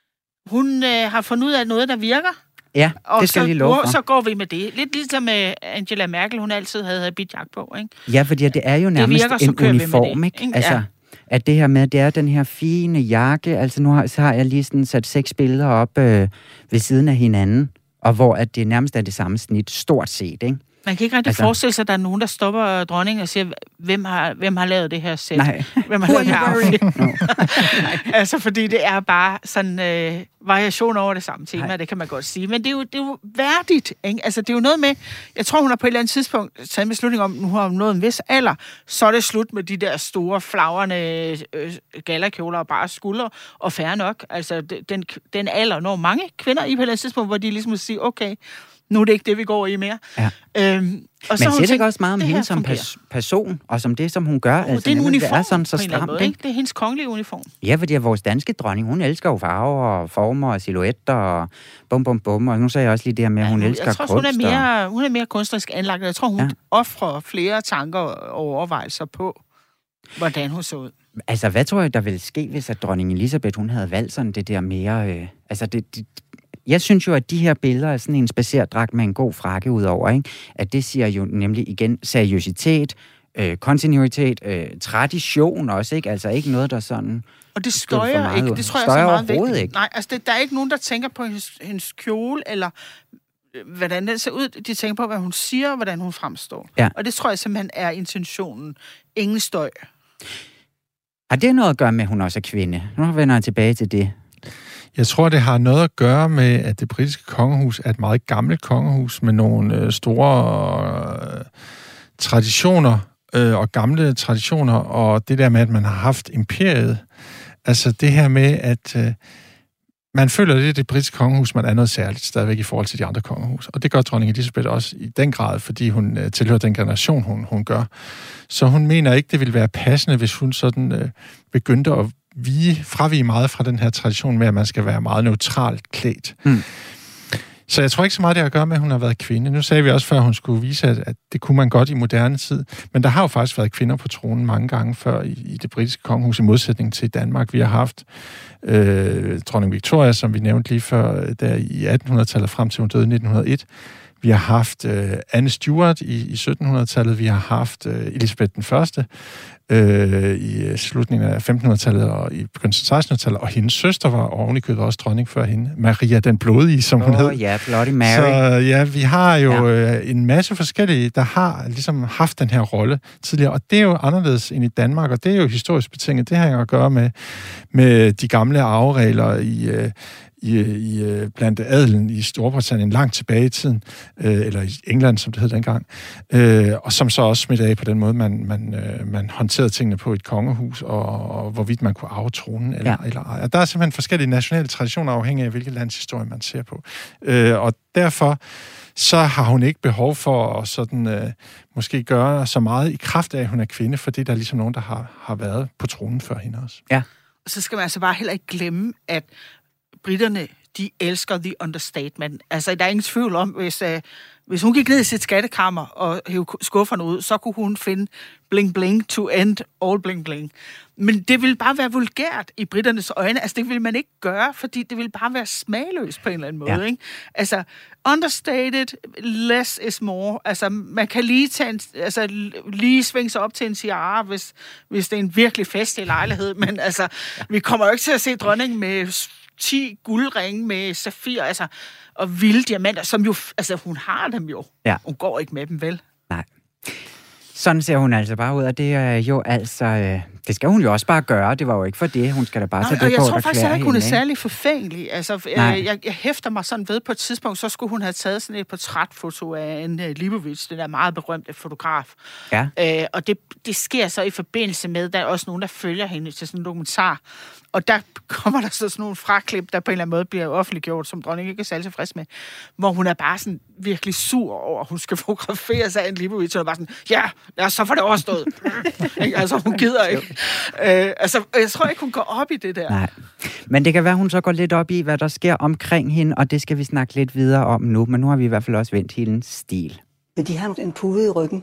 hun øh, har fundet ud af noget, der virker. Ja, og det skal så, lige love for. så går vi med det. Lidt ligesom med Angela Merkel, hun altid havde habitjakke på, ikke? Ja, fordi det er jo nærmest virker, en uniform, ikke? ikke? Altså, ja. At det her med, det er den her fine jakke, altså nu har, så har jeg lige sådan sat seks billeder op øh, ved siden af hinanden, og hvor at det nærmest er det samme snit, stort set, ikke? Man kan ikke rigtig altså, forestille sig, at der er nogen, der stopper dronningen og siger, hvem har, hvem har lavet det her sæt? Nej. Hvem har lavet det her outfit? No. Altså, fordi det er bare sådan øh, variation over det samme tema, Nej. Det kan man godt sige. Men det er jo, det er jo værdigt, ikke? Altså, det er jo noget med, jeg tror, hun har på et eller andet tidspunkt taget en beslutning om, nu har hun nået en vis alder, så er det slut med de der store, flagrende øh, galakjoler og bare skuldre, og færre nok. Altså, den, den alder når mange kvinder i på et eller andet tidspunkt, hvor de ligesom siger, okay, nu er det ikke det, vi går i mere. Ja. Øhm, og så Men siger det ikke også meget om det hende som pers- person, og som det, som hun gør? Oh, altså, det er en uniform, det er sådan så stramt, måde, ikke? Det er hendes kongelige uniform. Ja, fordi vores danske dronning, hun elsker jo farver og former og silhuetter og bum, bum, bum. Og nu sagde jeg også lige det her med, at ja, hun, hun elsker kunst. Jeg tror, kunst, hun, er mere, og... hun er mere kunstnerisk anlagt. Jeg tror, hun ja. offrer flere tanker og overvejelser på, hvordan hun så ud. Altså, hvad tror jeg, der ville ske, hvis at dronning Elisabeth, hun havde valgt sådan det der mere... Øh, altså, det... det Jeg synes jo, at de her billeder er sådan en spacerdragt med en god frakke udover, ikke? At det siger jo nemlig igen seriøsitet, øh, kontinuitet, øh, tradition også, ikke? Altså ikke noget, der sådan... Og det støjer ikke, det tror jeg støjer er så meget vigtigt. Ikke. Nej, altså det, der er ikke nogen, der tænker på hendes, hendes kjole, eller hvordan den ser ud. De tænker på, hvad hun siger, og hvordan hun fremstår. Ja. Og det tror jeg simpelthen er intentionen. Ingen støj. Har det noget at gøre med, at hun også er kvinde? Nu vender jeg tilbage til det. Jeg tror, det har noget at gøre med, at det britiske kongehus er et meget gammelt kongehus med nogle øh, store øh, traditioner øh, og gamle traditioner, og det der med, at man har haft imperiet. Altså det her med, at øh, man føler, at det er det britiske kongehus, man er noget særligt stadigvæk i forhold til de andre kongehus. Og det gør dronning Elizabeth også i den grad, fordi hun øh, tilhører den generation, hun, hun gør. Så hun mener ikke, det ville være passende, hvis hun sådan øh, begyndte at vige, fravige meget fra den her tradition med, at man skal være meget neutralt klædt. Mm. Så jeg tror ikke så meget, det har at gøre med, at hun har været kvinde. Nu sagde vi også før, at hun skulle vise, at, at det kunne man godt i moderne tid. Men der har jo faktisk været kvinder på tronen mange gange før i, i det britiske kongehus, i modsætning til Danmark. Vi har haft øh, dronning Victoria, som vi nævnte lige før, der i attenhundredetallet frem til hun døde i nitten hundrede og et. Vi har haft øh, Anne Stuart i, i syttenhundredetallet. Vi har haft øh, Elisabeth den første øh, i slutningen af femtenhundredetallet og i begyndelsen af sekstenhundredetallet. Og hendes søster var ovenikøbet også dronning før hende. Maria den Blodige, som oh, hun hed. Ja, Bloody Mary. Så ja, vi har jo ja. øh, en masse forskellige, der har ligesom haft den her rolle tidligere. Og det er jo anderledes end i Danmark, og det er jo historisk betinget. Det har jo at gøre med, med de gamle arveregler i... Øh, I, i, blandt adelen i Storbritannien langt tilbage i tiden, øh, eller i England, som det hed dengang, øh, og som så også smittede af på den måde, man, man, øh, man håndterede tingene på et kongehus, og, og hvorvidt man kunne arve tronen eller, ja. eller ej. Og der er simpelthen forskellige nationale traditioner, afhængig af, hvilket lands historie man ser på. Øh, og derfor så har hun ikke behov for at sådan, øh, måske gøre så meget i kraft af, at hun er kvinde, fordi der er ligesom nogen, der har, har været på tronen før hende også. Ja. Og så skal man altså bare heller ikke glemme, at britterne, de elsker the understatement. Altså, der er ingen tvivl om, hvis, uh, hvis hun gik ned i sit skattekammer og hævde skufferne ud, så kunne hun finde bling bling to end all bling bling. Men det ville bare være vulgært i britternes øjne. Altså, det ville man ikke gøre, fordi det ville bare være smagløst på en eller anden måde. Ja. Ikke? Altså, understated, less is more. Altså, man kan lige, tage en, altså, lige svinge sig op til en tiara, hvis, hvis det er en virkelig festlig lejlighed. Men altså, vi kommer jo ikke til at se dronningen med ti guldringe med safir, altså, og vilde diamanter, som jo, altså, hun har dem jo. Ja. Hun går ikke med dem, vel? Nej. Sådan ser hun altså bare ud, og det er jo altså... Øh, det skal hun jo også bare gøre. Det var jo ikke for det. Hun skal da bare tage det på, og jeg tror der faktisk ikke, hun er hende, særlig forfængelig. Altså, øh, jeg, jeg hæfter mig sådan ved på et tidspunkt, så skulle hun have taget sådan et portrætfoto af en uh, Leibovitz, den der meget berømte fotograf. Ja. Øh, og det, det sker så i forbindelse med, der er også nogen, der følger hende til sådan en dokumentar. Og der kommer der så sådan nogle fraklip, der på en eller anden måde bliver offentliggjort, som dronningen ikke er særlig tilfreds med, hvor hun er bare sådan virkelig sur over, at hun skal fotografere sig af en Leibovitz, og bare sådan, ja, ja, så får det overstået. Altså, hun gider ikke. Øh, altså, jeg tror ikke, hun går op i det der. Nej. Men det kan være, hun så går lidt op i, hvad der sker omkring hende, og det skal vi snakke lidt videre om nu. Men nu har vi i hvert fald også vendt hendes stil. De har en pude i ryggen.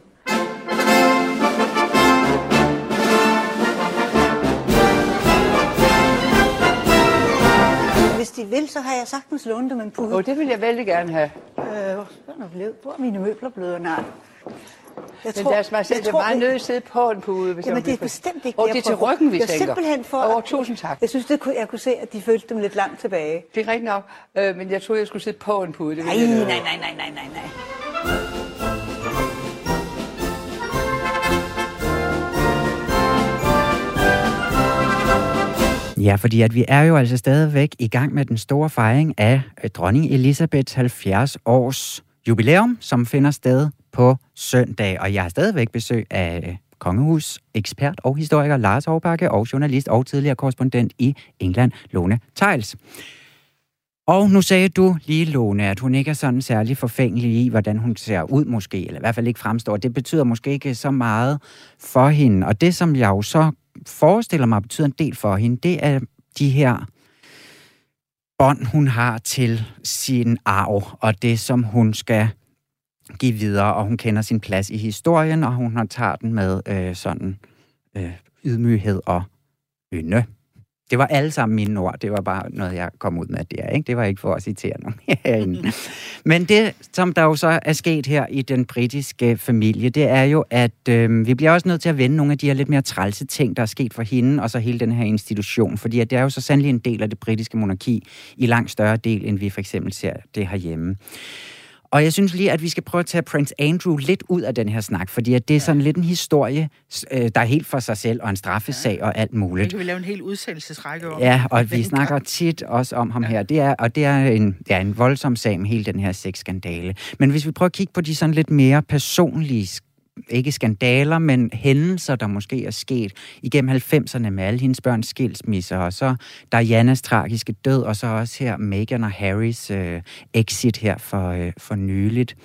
Hvis de vil, så har jeg sagtens lånt dem en pude. Åh, oh, det vil jeg vældig gerne have. Øh, hvor er mine møbler blevet? Nej. Jeg men tror, deres Marcel, det er meget nødt til at sidde på en pude. Hvis jamen, det er bestemt ikke og det er til ryggen, vi jeg tænker. Simpelthen for... Åh, oh, tusind tak. Jeg synes, det kunne, jeg kunne se, at de følte dem lidt langt tilbage. Det er rigtigt nok, øh, men jeg troede, jeg skulle sidde på en pude. Det nej, nej, nej, nej, nej, nej, nej. Ja, fordi at vi er jo altså stadigvæk i gang med den store fejring af dronning Elizabeths halvfjerds års jubilæum, som finder sted på søndag. Og jeg har stadigvæk besøg af kongehus, ekspert og historiker Lars Hovbakke og journalist og tidligere korrespondent i England, Lone Theils. Og nu sagde du lige, Lone, at hun ikke er sådan særlig forfængelig i, hvordan hun ser ud måske, eller i hvert fald ikke fremstår. Det betyder måske ikke så meget for hende. Og det, som jeg jo så forestiller mig betyder en del for hende, det er de her bånd, hun har til sin arv, og det, som hun skal give videre, og hun kender sin plads i historien, og hun har tager den med øh, sådan øh, ydmyghed og ynde. Det var alle sammen mine ord. Det var bare noget, jeg kom ud med der, ikke? Det var ikke for at citere nogen herinde. Men det, som der jo så er sket her i den britiske familie, det er jo, at øh, vi bliver også nødt til at vende nogle af de her lidt mere trælse ting, der er sket for hende, og så hele den her institution. Fordi at det er jo så sandelig en del af det britiske monarki, i langt større del, end vi for eksempel ser det herhjemme. Og jeg synes lige, at vi skal prøve at tage Prince Andrew lidt ud af den her snak, fordi at det er sådan lidt en historie, der er helt for sig selv, og en straffesag og alt muligt. Det kan vi lave en hel udsendelsesrække om. Ja, og vi snakker tit også om ham her. Det er, og det er en, ja, en voldsom sag med hele den her sexskandale. Men hvis vi prøver at kigge på de sådan lidt mere personlige, ikke skandaler, men hændelser, der måske er sket igennem halvfemserne med alle hendes børns skilsmisser, og så Dianas tragiske død, og så også her Meghan og Harrys øh, exit her for, øh, for nyligt.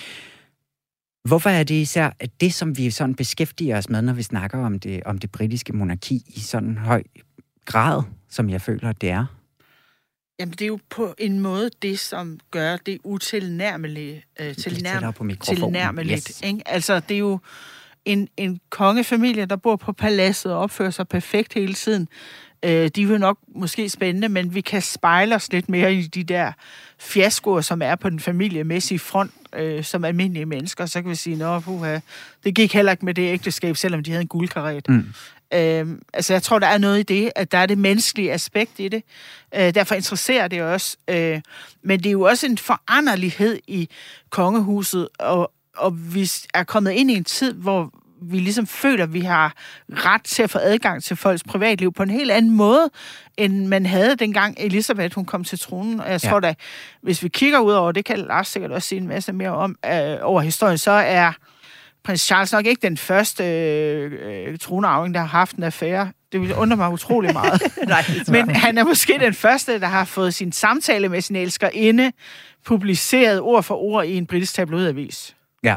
Hvorfor er det især det, som vi sådan beskæftiger os med, når vi snakker om det, om det britiske monarki i sådan høj grad, som jeg føler, det er? Jamen, det er jo på en måde det, som gør det utilnærmeligt. Øh, tilnærm- tilnærmeligt, yes. Ikke? Altså, det er jo en, en kongefamilie, der bor på paladset og opfører sig perfekt hele tiden. Øh, de er jo nok måske spændende, men vi kan spejle os lidt mere i de der fiaskoer, som er på den familiemæssige front, øh, som almindelige mennesker. Så kan vi sige, nå, puha, det gik heller ikke med det ægteskab, selvom de havde en guldkaret. Mm. Øh, altså, jeg tror, der er noget i det, at der er det menneskelige aspekt i det. Øh, derfor interesserer det også. Øh, men det er jo også en foranderlighed i kongehuset, og, og vi er kommet ind i en tid, hvor vi ligesom føler, at vi har ret til at få adgang til folks privatliv på en helt anden måde, end man havde dengang Elisabeth, hun kom til tronen. Og jeg tror ja. da, hvis vi kigger ud over, det kan Lars sikkert også sige en masse mere om, øh, over historien, så er prins Charles nok ikke den første øh, tronarving, der har haft en affære. Det vil undre mig utrolig meget. Nej, men han er måske den første, der har fået sin samtale med sin elskerinde publiceret ord for ord i en britisk tabloidavis. Ja.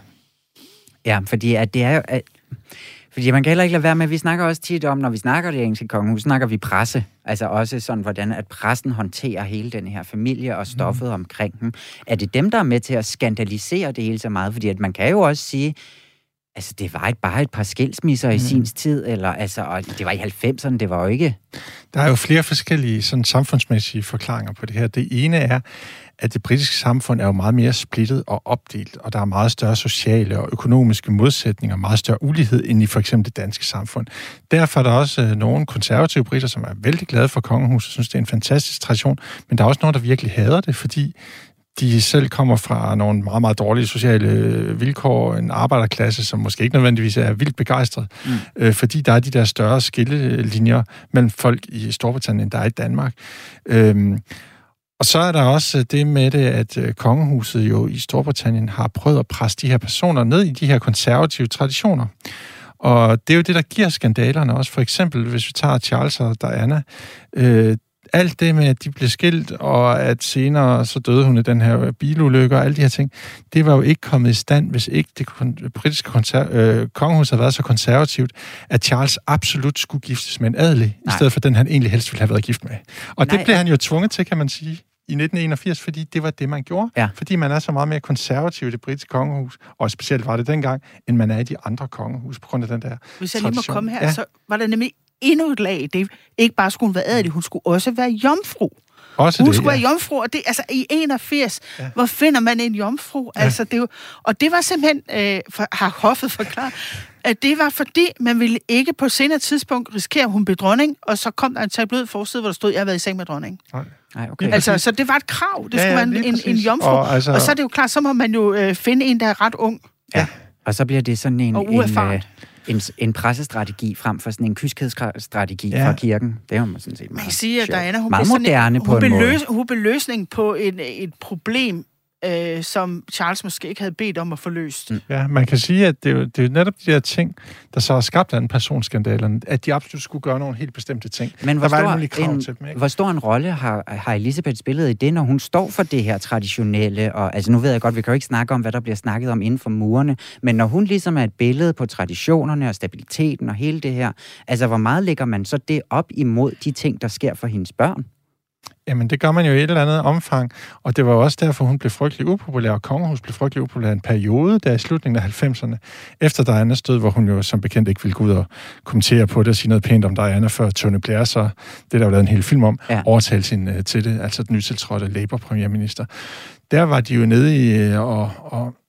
Ja, fordi at det er jo... At, fordi man kan heller ikke lade være med, vi snakker også tit om, når vi snakker det engelske kongehus, snakker vi presse. Altså også sådan, hvordan at pressen håndterer hele den her familie og stoffet mm. omkring dem. Er det dem, der er med til at skandalisere det hele så meget? Fordi at man kan jo også sige, altså det var ikke bare et par skilsmisser mm. i sin tid, eller altså, og det var i halvfemserne, det var jo ikke... Der er jo flere forskellige sådan, samfundsmæssige forklaringer på det her. Det ene er, at det britiske samfund er jo meget mere splittet og opdelt, og der er meget større sociale og økonomiske modsætninger, meget større ulighed end i for eksempel det danske samfund. Derfor er der også øh, nogle konservative briter, som er vældig glade for kongehuset, synes, det er en fantastisk tradition, men der er også nogen, der virkelig hader det, fordi de selv kommer fra nogle meget, meget dårlige sociale vilkår, en arbejderklasse, som måske ikke nødvendigvis er vildt begejstret, mm. øh, fordi der er de der større skillelinjer mellem folk i Storbritannien, der er i Danmark. Øhm, og så er der også det med det, at øh, kongehuset jo i Storbritannien har prøvet at presse de her personer ned i de her konservative traditioner. Og det er jo det, der giver skandalerne også. For eksempel, hvis vi tager Charles og Diana, øh, alt det med, at de blev skilt, og at senere så døde hun i den her bilulykke og alle de her ting, det var jo ikke kommet i stand, hvis ikke det britiske konser- øh, kongehus havde været så konservativt, at Charles absolut skulle giftes med en adelig, Nej. i stedet for den, han egentlig helst ville have været gift med. Og Nej. det blev han jo tvunget til, kan man sige, i nitten enogfirs, fordi det var det, man gjorde. Ja. Fordi man er så meget mere konservativ i det britiske kongehus, og specielt var det dengang, end man er i de andre kongehus, på grund af den der Hvis jeg lige må komme her, ja. så var der nemlig endnu et lag. Det ikke bare skulle hun være adelig, hun skulle også være jomfru. Også hun det, skulle ja. være jomfru, og det, altså i enogfirs, ja. hvor finder man en jomfru? Ja. Altså, det er jo, og det var simpelthen, øh, for, har hoffet forklaret, at det var fordi, man ville ikke på senere tidspunkt risikere, at hun blev dronning, og så kom der en tabloid forside, hvor der stod, jeg har været i seng med dronning. Nej. Nej, okay. Altså, så det var et krav. Det skulle ja, ja, være en, en jomfru. Og, altså... og så er det jo klart, så må man jo øh, finde en, der er ret ung. Ja, og så bliver det sådan en... Og uerfaren. En, En, en pressestrategi frem for sådan en kyskhedsstrategi ja. fra kirken. Det har man sådan set meget. Man kan sige, at Diana, hun meget moderne på hun en beløs, måde. Hun blev løsning på en, et problem, øh, som Charles måske ikke havde bedt om at få løst. Mm. Ja, man kan sige, at det er, jo, det er jo netop de der ting, der så har skabt anden personskandalerne, at de absolut skulle gøre nogle helt bestemte ting. Men hvor, stor en, til dem, hvor stor en rolle har, har Elisabeth spillet i det, når hun står for det her traditionelle, og altså nu ved jeg godt, vi kan jo ikke snakke om, hvad der bliver snakket om inden for murene, men når hun ligesom er et billede på traditionerne og stabiliteten og hele det her, altså hvor meget lægger man så det op imod de ting, der sker for hendes børn? Jamen, det gør man jo i et eller andet omfang, og det var jo også derfor, hun blev frygtelig upopulær, og kongehus blev frygtelig upopulær en periode, der i slutningen af halvfemserne, efter Dianas død, hvor hun jo som bekendt ikke ville gå ud og kommentere på det og sige noget pænt om Diana, før Tony Blair, så det der jo lavet en hel film om, ja. overtalte hende uh, til det, altså den nytiltrådte Labour-premierminister. Der var de jo nede i uh, og, og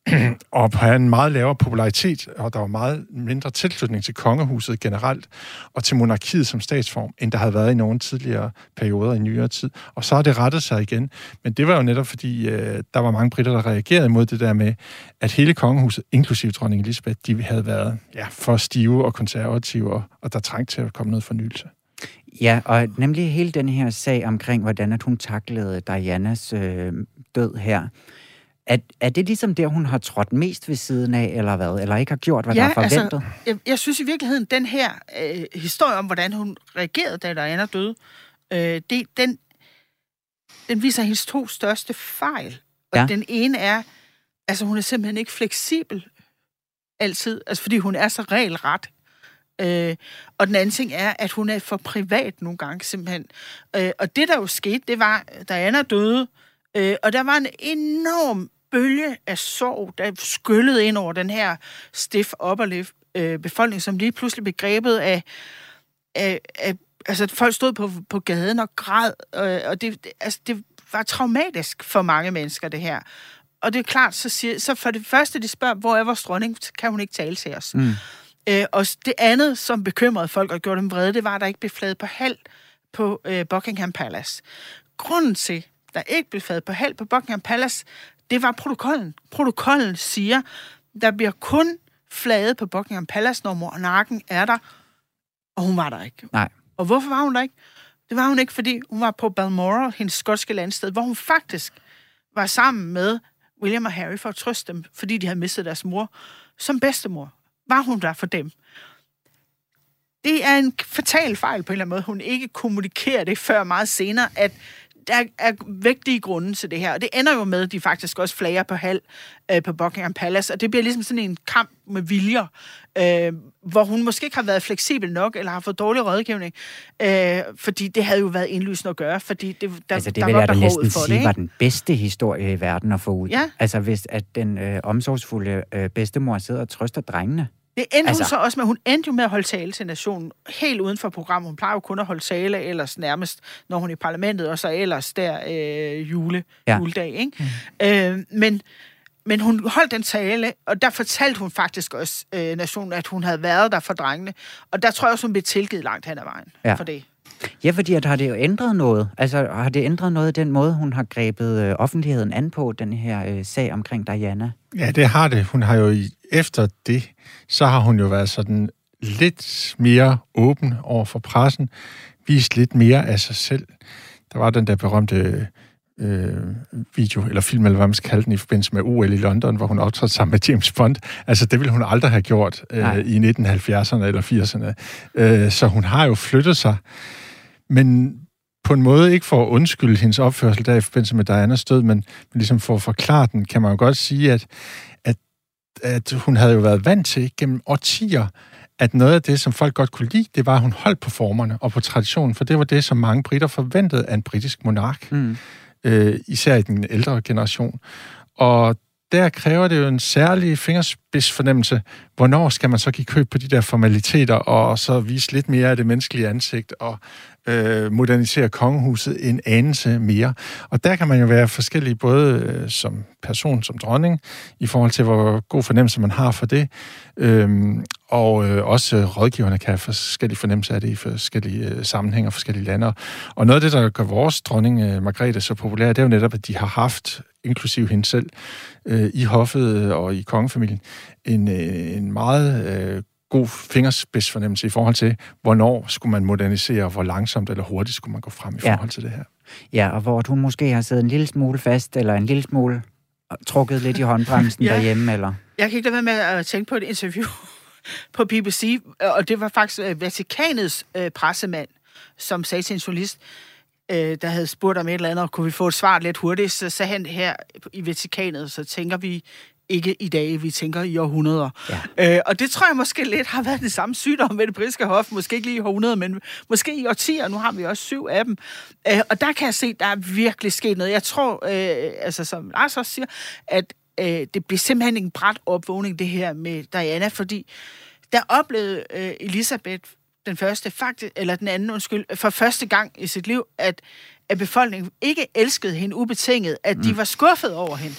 og have en meget lavere popularitet, og der var meget mindre tilslutning til kongehuset generelt, og til monarkiet som statsform, end der havde været i nogle tidligere perioder i nyere tid. Og så har det rettet sig igen. Men det var jo netop, fordi øh, der var mange britter, der reagerede imod det der med, at hele kongehuset, inklusive dronning Elizabeth, de havde været ja, for stive og konservative, og, og der trængte til at komme noget fornyelse. Ja, og nemlig hele den her sag omkring, hvordan at hun taklede Dianas øh, død her. Er, er det ligesom der, hun har trådt mest ved siden af, eller hvad? Eller ikke har gjort, hvad ja, der er forventet? Altså, jeg, jeg synes i virkeligheden, den her øh, historie om, hvordan hun reagerede, da Diana døde, øh, det, den, den viser hendes to største fejl. Og ja. Den ene er, altså hun er simpelthen ikke fleksibel altid, altså fordi hun er så regelret. Øh, og den anden ting er, at hun er for privat nogle gange simpelthen. Øh, og det, der jo skete, det var, Diana døde, øh, og der var en enorm bølge af sorg, der skyllede ind over den her stiff upper øh, befolkning, som lige pludselig blev grebet af, af, af altså folk stod på, på gaden og græd, øh, og det, det, altså, det var traumatisk for mange mennesker, det her. Og det er klart, så, siger, så for det første, de spørger, hvor er vores dronning, kan hun ikke tale til os. Mm. Øh, og det andet, som bekymrede folk og gjorde dem vrede, det var, at der ikke blev flaget på halv på øh, Buckingham Palace. Grunden til, at der ikke blev flaget på halv på Buckingham Palace, det var protokollen. Protokollen siger, der bliver kun flaget på Buckingham Palace, når monarken er der, og hun var der ikke. Nej. Og hvorfor var hun der ikke? Det var hun ikke, fordi hun var på Balmoral, hendes skotske landsted, hvor hun faktisk var sammen med William og Harry for at trøste dem, fordi de havde mistet deres mor som bedstemor. Var hun der for dem? Det er en fatal fejl på en eller anden måde. Hun ikke kommunikerer det før meget senere, at der er vægtige grunde til det her. Og det ender jo med, at de faktisk også flager på halv øh, på Buckingham Palace, og det bliver ligesom sådan en kamp med viljer, øh, hvor hun måske ikke har været fleksibel nok, eller har fået dårlig rådgivning, øh, fordi det havde jo været indlysende at gøre, fordi det, der, altså, det der vil var jeg da behovet næsten for sige, det, var den bedste historie i verden at få ud. Ja. Altså, hvis at den øh, omsorgsfulde øh, bedstemor sidder og trøster drengene. Det endte altså, hun så også med, hun endte jo med at holde tale til nationen helt uden for programmet. Hun plejer jo kun at holde tale ellers nærmest, når hun er i parlamentet, og så ellers der øh, jule, ja. juledag, ikke? Mm. Øh, men, men hun holdt den tale, og der fortalte hun faktisk også øh, nationen, at hun havde været der for drengene. Og der tror jeg også, hun blev tilgivet langt hen ad vejen ja. for det. Ja, fordi at har det jo ændret noget. Altså, har det ændret noget den måde, hun har grebet øh, offentligheden an på, den her øh, sag omkring Diana? Ja, det har det. Hun har jo i, efter det, så har hun jo været sådan lidt mere åben over for pressen, vist lidt mere af sig selv. Der var den der berømte øh, video, eller film, eller hvad man skal kalde den, i forbindelse med O L i London, hvor hun optrådte sammen med James Bond. Altså, det ville hun aldrig have gjort øh, i nitten halvfjerdserne eller firserne. Øh, så hun har jo flyttet sig. Men på en måde ikke for at undskylde hendes opførsel der i forbindelse med Dianas død, men, men ligesom for at forklare den, kan man jo godt sige, at, at, at hun havde jo været vant til gennem årtier, at noget af det, som folk godt kunne lide, det var, at hun holdt på formerne og på traditionen, for det var det, som mange britter forventede af en britisk monark, mm. øh, især i den ældre generation. Og der kræver det jo en særlig fingerspidsfornemmelse. Hvornår skal man så give køb på de der formaliteter, og så vise lidt mere af det menneskelige ansigt, og øh, modernisere kongehuset en anelse mere. Og der kan man jo være forskellige, både øh, som person, som dronning, i forhold til, hvor god fornemmelse man har for det, øhm, og øh, også øh, rådgiverne kan have forskellige fornemmelser af det i forskellige øh, sammenhænge og forskellige lande. Og noget af det, der gør vores dronning, øh, Margrethe, så populær, det er jo netop, at de har haft, inklusive hende selv, øh, i hoffet og i kongefamilien, en, øh, en meget øh, god fingerspidsfornemmelse i forhold til, hvornår skulle man modernisere, og hvor langsomt eller hurtigt skulle man gå frem i forhold ja. til det her. Ja, og hvor hun måske har siddet en lille smule fast, eller en lille smule trukket lidt i håndbremsen ja. derhjemme, eller? Jeg kan ikke lade være med at tænke på et interview på B B C, og det var faktisk Vatikanets øh, pressemand, som sagde til en journalist, øh, der havde spurgt om et eller andet, og kunne vi få et svar lidt hurtigt, så sagde han her i Vatikanet, så tænker vi ikke i dag, vi tænker i århundreder. Ja. Øh, og det tror jeg måske lidt har været det samme sygdom med det britiske hof, måske ikke lige i århundreder, men måske i årtier, nu har vi også syv af dem. Øh, og der kan jeg se, der er virkelig sket noget. Jeg tror, øh, altså som Lars også siger, at øh, det bliver simpelthen en brat opvågning, det her med Diana, fordi der oplevede øh, Elisabeth den første, faktisk, eller den anden, undskyld, for første gang i sit liv, at, at befolkningen ikke elskede hende ubetinget, at de var skuffet over hende.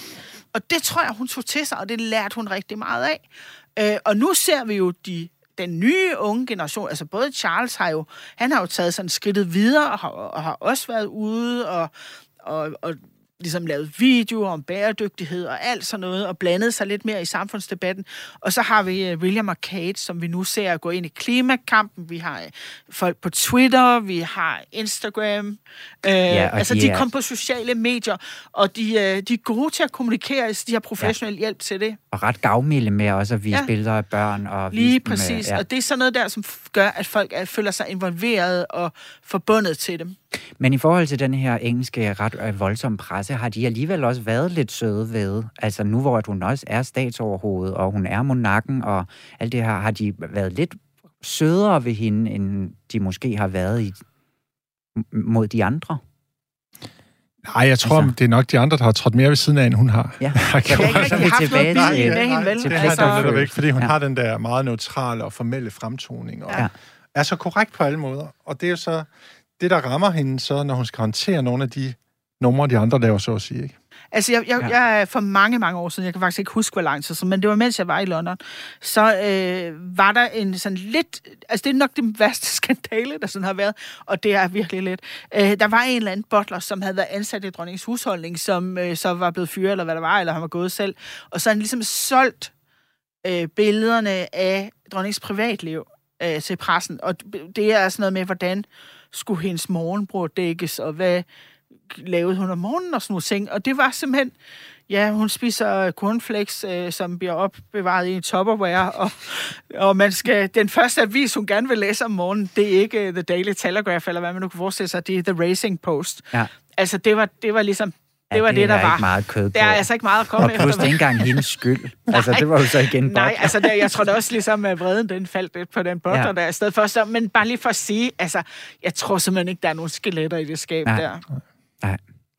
Og det tror jeg, hun tog til sig, og det lærte hun rigtig meget af. Øh, og nu ser vi jo de, den nye unge generation, altså både Charles har jo, han har jo taget sådan skridtet videre, og har, og har også været ude og, og, og ligesom lavet videoer om bæredygtighed og alt sådan noget, og blandet sig lidt mere i samfundsdebatten. Og så har vi uh, William og Kate, som vi nu ser gå ind i klimakampen. Vi har uh, folk på Twitter, vi har Instagram. Uh, ja, altså, de, de er kommet på sociale medier, og de, uh, de er gode til at kommunikere, så de har professionel ja. hjælp til det. Og ret gavmilde med også at vise ja. billeder af børn. Og lige præcis. Med, ja. Og det er sådan noget der, som gør, at folk er, føler sig involveret og forbundet til dem. Men i forhold til den her engelske ret voldsomme presse, har de alligevel også været lidt søde ved. Altså nu, hvor hun også er statsoverhoved, og hun er monarken, og alt det her, har de været lidt sødere ved hende, end de måske har været i, mod de andre? Nej, jeg tror, altså, det er nok de andre, der har trådt mere ved siden af, end hun har. Ja, har jeg har ikke rigtig haft noget bil med hende, vel? Det har der væk, fordi hun ja. har den der meget neutrale og formelle fremtoning, og ja. er så korrekt på alle måder. Og det er jo så det, der rammer hende så, når hun skal håndtere nogle af de numre, de andre laver, så at sige, ikke? Altså, jeg, jeg, jeg for mange, mange år siden, jeg kan faktisk ikke huske, hvor lang tid siden, men det var, mens jeg var i London, så øh, var der en sådan lidt, altså det er nok det værste skandale, der sådan har været, og det er virkelig lidt. Øh, der var en eller anden butler, som havde været ansat i dronningens husholdning, som øh, så var blevet fyret, eller hvad der var, eller han var gået selv, og så han ligesom solgt øh, billederne af dronningens privatliv øh, til pressen, og det er sådan noget med, hvordan skulle hendes morgenbrød dækkes, og hvad lavede hun om morgenen og sådan nogle ting. Og det var simpelthen, ja, hun spiser cornflakes, øh, som bliver opbevaret i en Tupperware, og, og man skal, den første avis, hun gerne vil læse om morgenen, det er ikke The Daily Telegraph, eller hvad man nu kan forestille sig, det er The Racing Post. Ja. Altså, det var, det var ligesom, det ja, var det, det der var. Ikke meget kød på. Der er altså ikke meget at komme efter. Og plus det ikke engang hendes skyld. Altså, det var jo så igen bot. Nej, altså, der, jeg tror da også ligesom, at vreden, den faldt lidt på den butler, ja. der er i stedet for. Så, men bare lige for at sige, altså, jeg tror simpelthen ikke, der er nogen skeletter i det skab Nej. der. Nej.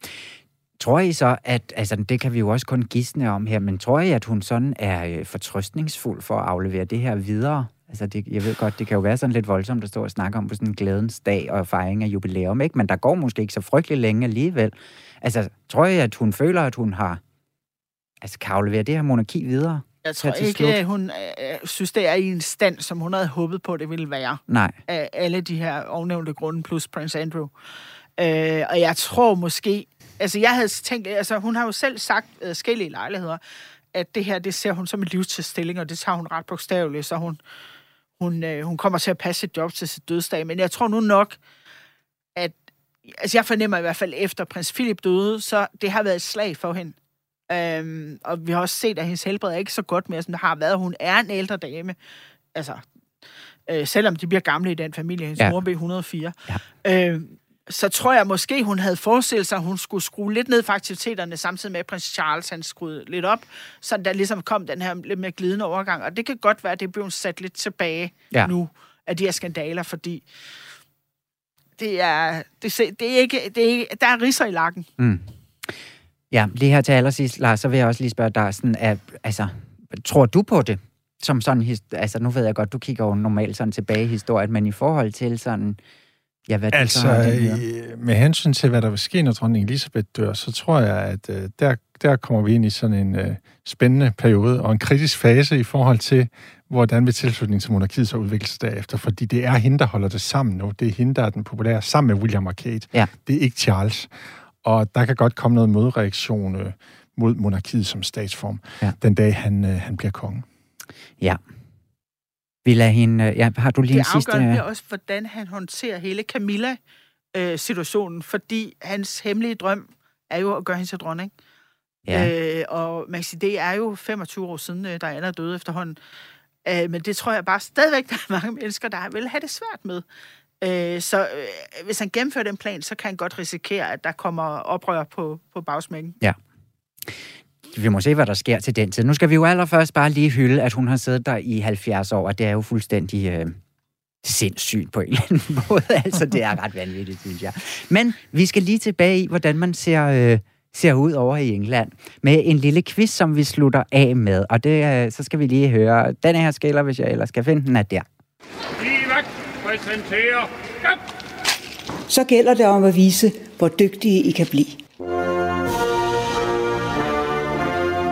Tror I så, at, altså det kan vi jo også kun gisne om her, men tror I, at hun sådan er øh, fortrøstningsfuld for at aflevere det her videre? Altså det, jeg ved godt, det kan jo være sådan lidt voldsomt at stå og snakke om på sådan en glædens dag og fejring af jubilæum, ikke? Men der går måske ikke så frygtelig længe alligevel. Altså, tror I, at hun føler, at hun har, altså kan aflevere det her monarki videre? Jeg tror ikke, at hun øh, synes, det er i en stand, som hun havde håbet på, det ville være. Nej. Af alle de her ovennævnte grunde plus Prince Andrew. Øh, og jeg tror måske, altså jeg havde tænkt, altså hun har jo selv sagt øh, forskellige lejligheder, at det her, det ser hun som en livstidsstilling, og det tager hun ret bogstaveligt, så hun, hun, øh, hun kommer til at passe sit job til sit dødsdag. Men jeg tror nu nok, at, altså jeg fornemmer i hvert fald efter prins Philip døde, så det har været et slag for hende. Øhm, og vi har også set, at hendes helbred er ikke så godt mere, som det har været. Hun er en ældre dame, altså øh, selvom de bliver gamle i den familie, hendes ja. mor blev et hundrede og fire. Ja. Øh, så tror jeg måske, hun havde forestillet sig, at hun skulle skrue lidt ned for aktiviteterne, samtidig med, at prins Charles han skruede lidt op, så der ligesom kom den her lidt mere glidende overgang. Og det kan godt være, at det blev sat lidt tilbage ja. nu af de her skandaler, fordi det er, det, det er ikke, det er ikke, der er ridser i lakken. Mm. Ja, lige her til allersidst, Lars, så vil jeg også lige spørge dig, sådan, at, altså, tror du på det? Som sådan, altså nu ved jeg godt, du kigger jo normalt sådan tilbage i historien, men i forhold til sådan, ja, hvad altså, så har det med hensyn til, hvad der vil ske, når dronning Elisabeth dør, så tror jeg, at uh, der, der kommer vi ind i sådan en uh, spændende periode og en kritisk fase i forhold til, hvordan vil tilslutningen til monarkiet så udvikle sig derefter, fordi det er hende, der holder det sammen nu. Det er hende, der er den populære, sammen med William og Kate. Ja. Det er ikke Charles. Og der kan godt komme noget modreaktion uh, mod monarkiet som statsform, ja. den dag han, uh, han bliver konge. Ja. Vi lader hende... Ja, har du lige en sidste... Det afgørende er også, hvordan han håndterer hele Camilla-situationen, øh, fordi hans hemmelige drøm er jo at gøre hende til dronning. Ja. Øh, og man kan sige, det er jo femogtyve år siden, øh, Diana er døde efterhånden. Øh, men det tror jeg bare stadigvæk, der er mange mennesker, der vil have det svært med. Øh, så øh, hvis han gennemfører den plan, så kan han godt risikere, at der kommer oprør på, på bagsmækken. Ja. Vi må se, hvad der sker til den tid. Nu skal vi jo allerførst bare lige hylde, at hun har siddet der i halvfjerds år, og det er jo fuldstændig øh, sindssygt på en eller anden måde. Altså, det er ret vanvittigt, synes jeg. Men vi skal lige tilbage i, hvordan man ser, øh, ser ud over i England, med en lille quiz, som vi slutter af med. Og det, øh, så skal vi lige høre, den her skiller, hvis jeg ellers skal finde den, er der. Livac præsenterer. Så gælder det om at vise, hvor dygtige I kan blive.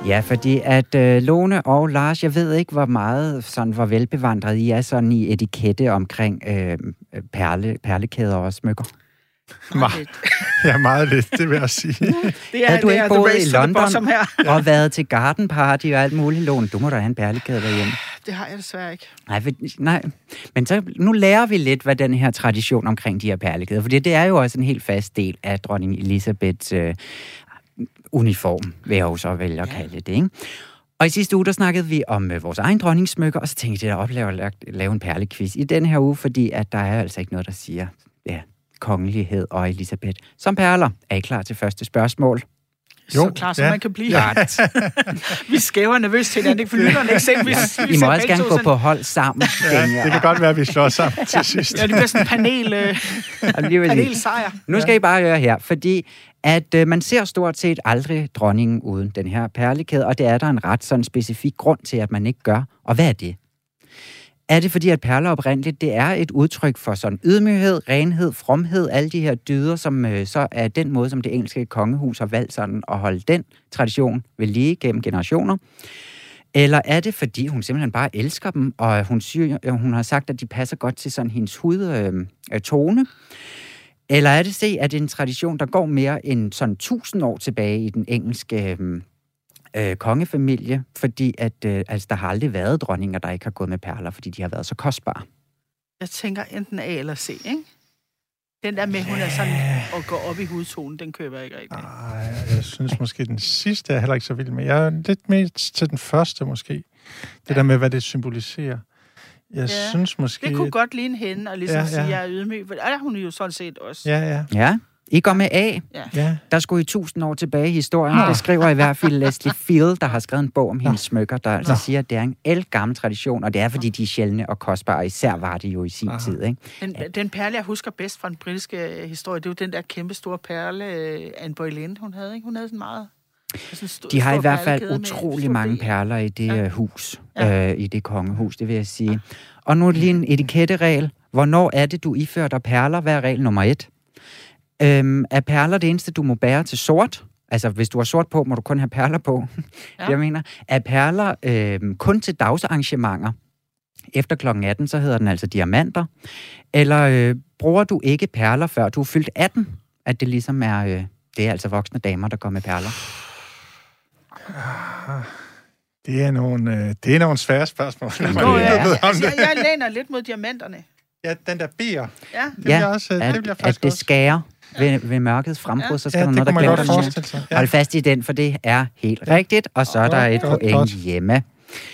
Ja, fordi at øh, Lone og Lars, jeg ved ikke, hvor meget, sådan, hvor velbevandret I er sådan i etikette omkring øh, perle, perlekæder og smykker. Meget lidt. Ja, meget lidt, det vil jeg sige. Det er, Havde du det ikke er boet i London her. og været til garden party og alt muligt, Lone? Du må da have en perlekæde derhjemme. Det har jeg desværre ikke. Nej, for, nej. Men så, nu lærer vi lidt, hvad den her tradition omkring de her perlekæder, for det er jo også en helt fast del af dronning Elisabeths øh, uniform, vil jeg jo så vælge at kalde det, ikke? Og i sidste uge, der snakkede vi om øh, vores egen dronningssmykker, og så tænkte jeg, at jeg at lave, lave en perlequiz i den her uge, fordi at der er altså ikke noget, der siger, ja, kongelighed og Elisabeth som perler. Er I klar til første spørgsmål? Jo, så klar, som ja. man kan blive. Ja. Vi skæver nervøst til hinanden, for lytterne ikke selv. Vi, ja. I må også gerne gå på hold sammen. Ja, det kan godt være, at vi slår sammen til sidst. Ja, det bliver sådan en panel, øh, panelsejr. Nu skal I bare høre her, fordi at øh, man ser stort set aldrig dronningen uden den her perlekæde, og det er der en ret sådan specifik grund til, at man ikke gør. Og hvad er det? Er det fordi, at perler oprindeligt, det er et udtryk for sådan ydmyghed, renhed, fromhed, alle de her dyder, som øh, så er den måde, som det engelske kongehus har valgt sådan at holde den tradition ved lige gennem generationer? Eller er det fordi, hun simpelthen bare elsker dem, og hun, syr, hun har sagt, at de passer godt til sådan hendes hudtone? Øh, tone? Eller er det se, at det er en tradition, der går mere end sådan tusind år tilbage i den engelske øh, øh, kongefamilie, fordi at, øh, altså, der har aldrig været dronninger, der ikke har gået med perler, fordi de har været så kostbare? Jeg tænker enten A eller C, ikke? Den der med, hun er sådan og går op i hudtonen, den køber jeg ikke rigtig. Ej, jeg synes måske, den sidste er heller ikke så vild med. Jeg er lidt mere til den første måske. Det ja. der med, hvad det symboliserer. Jeg ja, synes måske... Det kunne godt ligne hende, og ligesom ja, ja. sige, at jeg er ydmyg. Og der er hun jo sådan set også. Ja, ja. Ja, I går med A. Ja. Ja. Der skulle I tusind år tilbage i historien. Ja. Det skriver i hvert fald Leslie Field, der har skrevet en bog om hendes smykker, der altså ja. siger, at det er en ældgammel tradition, og det er, fordi de er sjældne og kostbare. Især var det jo i sin Aha. tid, ikke? Den, den perle, jeg husker bedst fra den britiske historie, det er jo den der kæmpe store perle, Anne Boleyn, hun havde, ikke? Hun havde sådan meget... Stor, de har i hvert fald utrolig mange perler i det ja. hus, ja. øh, i det kongehus, det vil jeg sige. Og nu er det lige en etiketteregel. Hvornår er det, du ifører dig perler? Hvad er regel nummer et? Øhm, er perler det eneste, du må bære til sort? Altså, hvis du har sort på, må du kun have perler på. Ja. Jeg mener, er perler øhm, kun til dagsarrangementer? Efter klokken atten, så hedder den altså diamanter. Eller øh, bruger du ikke perler, før du er fyldt atten? At det ligesom er, øh, det er altså voksne damer, der går med perler. Det er nogle, øh, det er nogle svære spørgsmål. Nå, ja, ja. Altså, jeg, jeg læner lidt mod diamanterne. Ja, den der bier. Ja, det bliver ja, også, at, det bliver faktisk at det skærer ved, ved mørkets frembrud, ja. så skal ja, der noget, der glemmer sig. Ja. Hold fast i den, for det er helt ja. rigtigt, og så er der et point hjemme.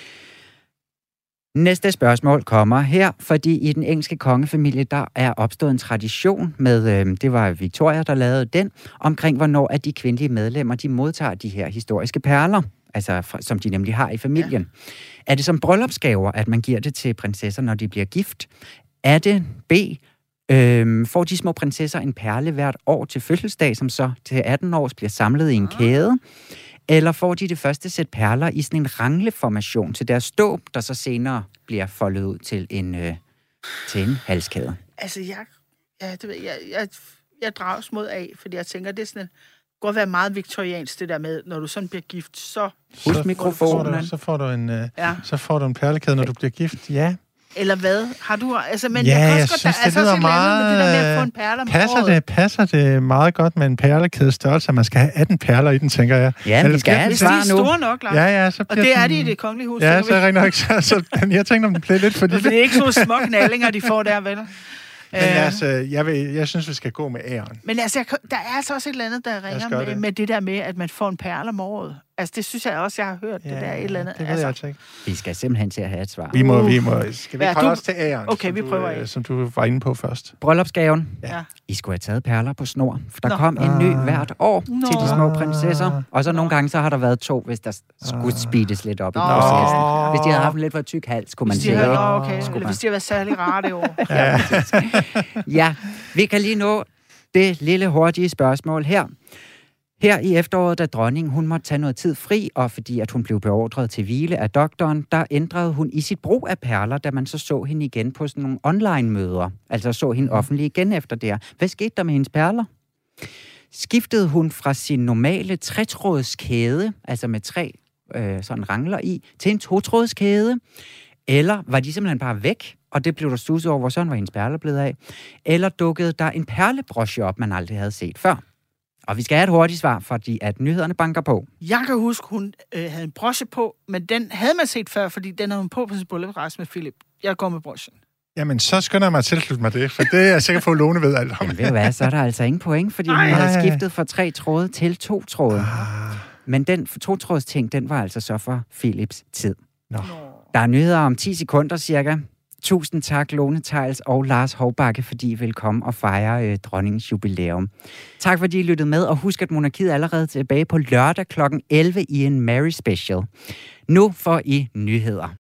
Næste spørgsmål kommer her, fordi i den engelske kongefamilie, der er opstået en tradition med, øh, det var Victoria, der lavede den, omkring hvornår at de kvindelige medlemmer, de modtager de her historiske perler, altså som de nemlig har i familien. Ja. Er det som bryllupsgaver, at man giver det til prinsesser, når de bliver gift? Er det B, øh, får de små prinsesser en perle hvert år til fødselsdag, som så til atten år bliver samlet i en kæde? Eller får de det første sæt perler i sådan en rangleformation til deres dåb, der så senere bliver foldet ud til en, øh, til en halskæde? Altså, jeg, ja, det ved jeg, jeg, jeg drages mod A, fordi jeg tænker, det er sådan en, godt være meget viktoriansk, det der med, når du sådan bliver gift, så... Husk mikrofonen. Så får du en, øh, ja. så får du en perlekæde, når du bliver gift, ja. Eller hvad? Har du... Altså, men ja, jeg, jeg godt, synes, der, det altså, lyder meget... Med det der med at få en perle om passer det, passer det meget godt med en perlekæde størrelse, at man skal have atten perler i den, tænker jeg. Ja, vi skal have et svar nu. Hvis de er store nok, Lars. Ja, ja, så og det er de i det kongelige hus. Ja, så er det nok. Så, så, jeg tænkte, om det blev lidt for lille. For det er ikke så små knallinger, de får der, vel? Men altså, jeg, vil, jeg synes, vi skal gå med æren. Men altså, jeg, der er altså også et eller andet, der ringer med det. med det der med, at man får en perle om året. Altså, det synes jeg også, jeg har hørt, ja, det der et eller andet. Det ved altså. jeg altså ikke. Vi skal simpelthen til at have et svar. Vi må, vi må. Skal vi ja, holde du... os til æren, okay, som, vi du, prøver som du var inde på først? Bryllupsgaven. Ja. I skulle have taget perler på snor, for der Nå. kom en ny hvert år Nå. til de små prinsesser. Og så nogle gange, så har der været to, hvis der skulle speedes lidt op i processen. Hvis de havde haft en lidt for tyk hals, kunne man sige. Havde, okay. Eller hvis de havde været særlig rare det år. ja. ja, vi kan lige nå det lille hurtige spørgsmål her. Her i efteråret, da dronningen hun måtte tage noget tid fri, og fordi at hun blev beordret til hvile af doktoren, der ændrede hun i sit brug af perler, da man så så hende igen på sådan nogle online-møder. Altså så hende offentligt igen efter det her. Hvad skete der med hendes perler? Skiftede hun fra sin normale tretrådskæde, altså med tre øh, sådan rangler i, til en totrådskæde? Eller var de simpelthen bare væk, og det blev der studset over, hvor sådan var hendes perler blevet af? Eller dukkede der en perlebroche op, man aldrig havde set før? Og vi skal have et hurtigt svar, fordi at nyhederne banker på. Jeg kan huske, hun øh, havde en broche på, men den havde man set før, fordi den havde hun på på sin bryllupsrejse med Philip. Jeg går med brochen. Jamen, så skynder jeg mig at tilslutte mig det, for det er jeg sikker på, at Lone ved alt om. Men ved du hvad, så er der altså ingen point, fordi hun havde skiftet fra tre tråde til to tråde. Ah. Men den to-tråds ting, den var altså så for Philips tid. Nå. Der er nyheder om ti sekunder cirka. Tusind tak, Lone Theils og Lars Hovbakke, fordi I vil komme og fejre øh, dronningens jubilæum. Tak fordi I lyttede med, og husk, at Monarkiet er allerede tilbage på lørdag klokken elleve i en Mary Special. Nu får I nyheder.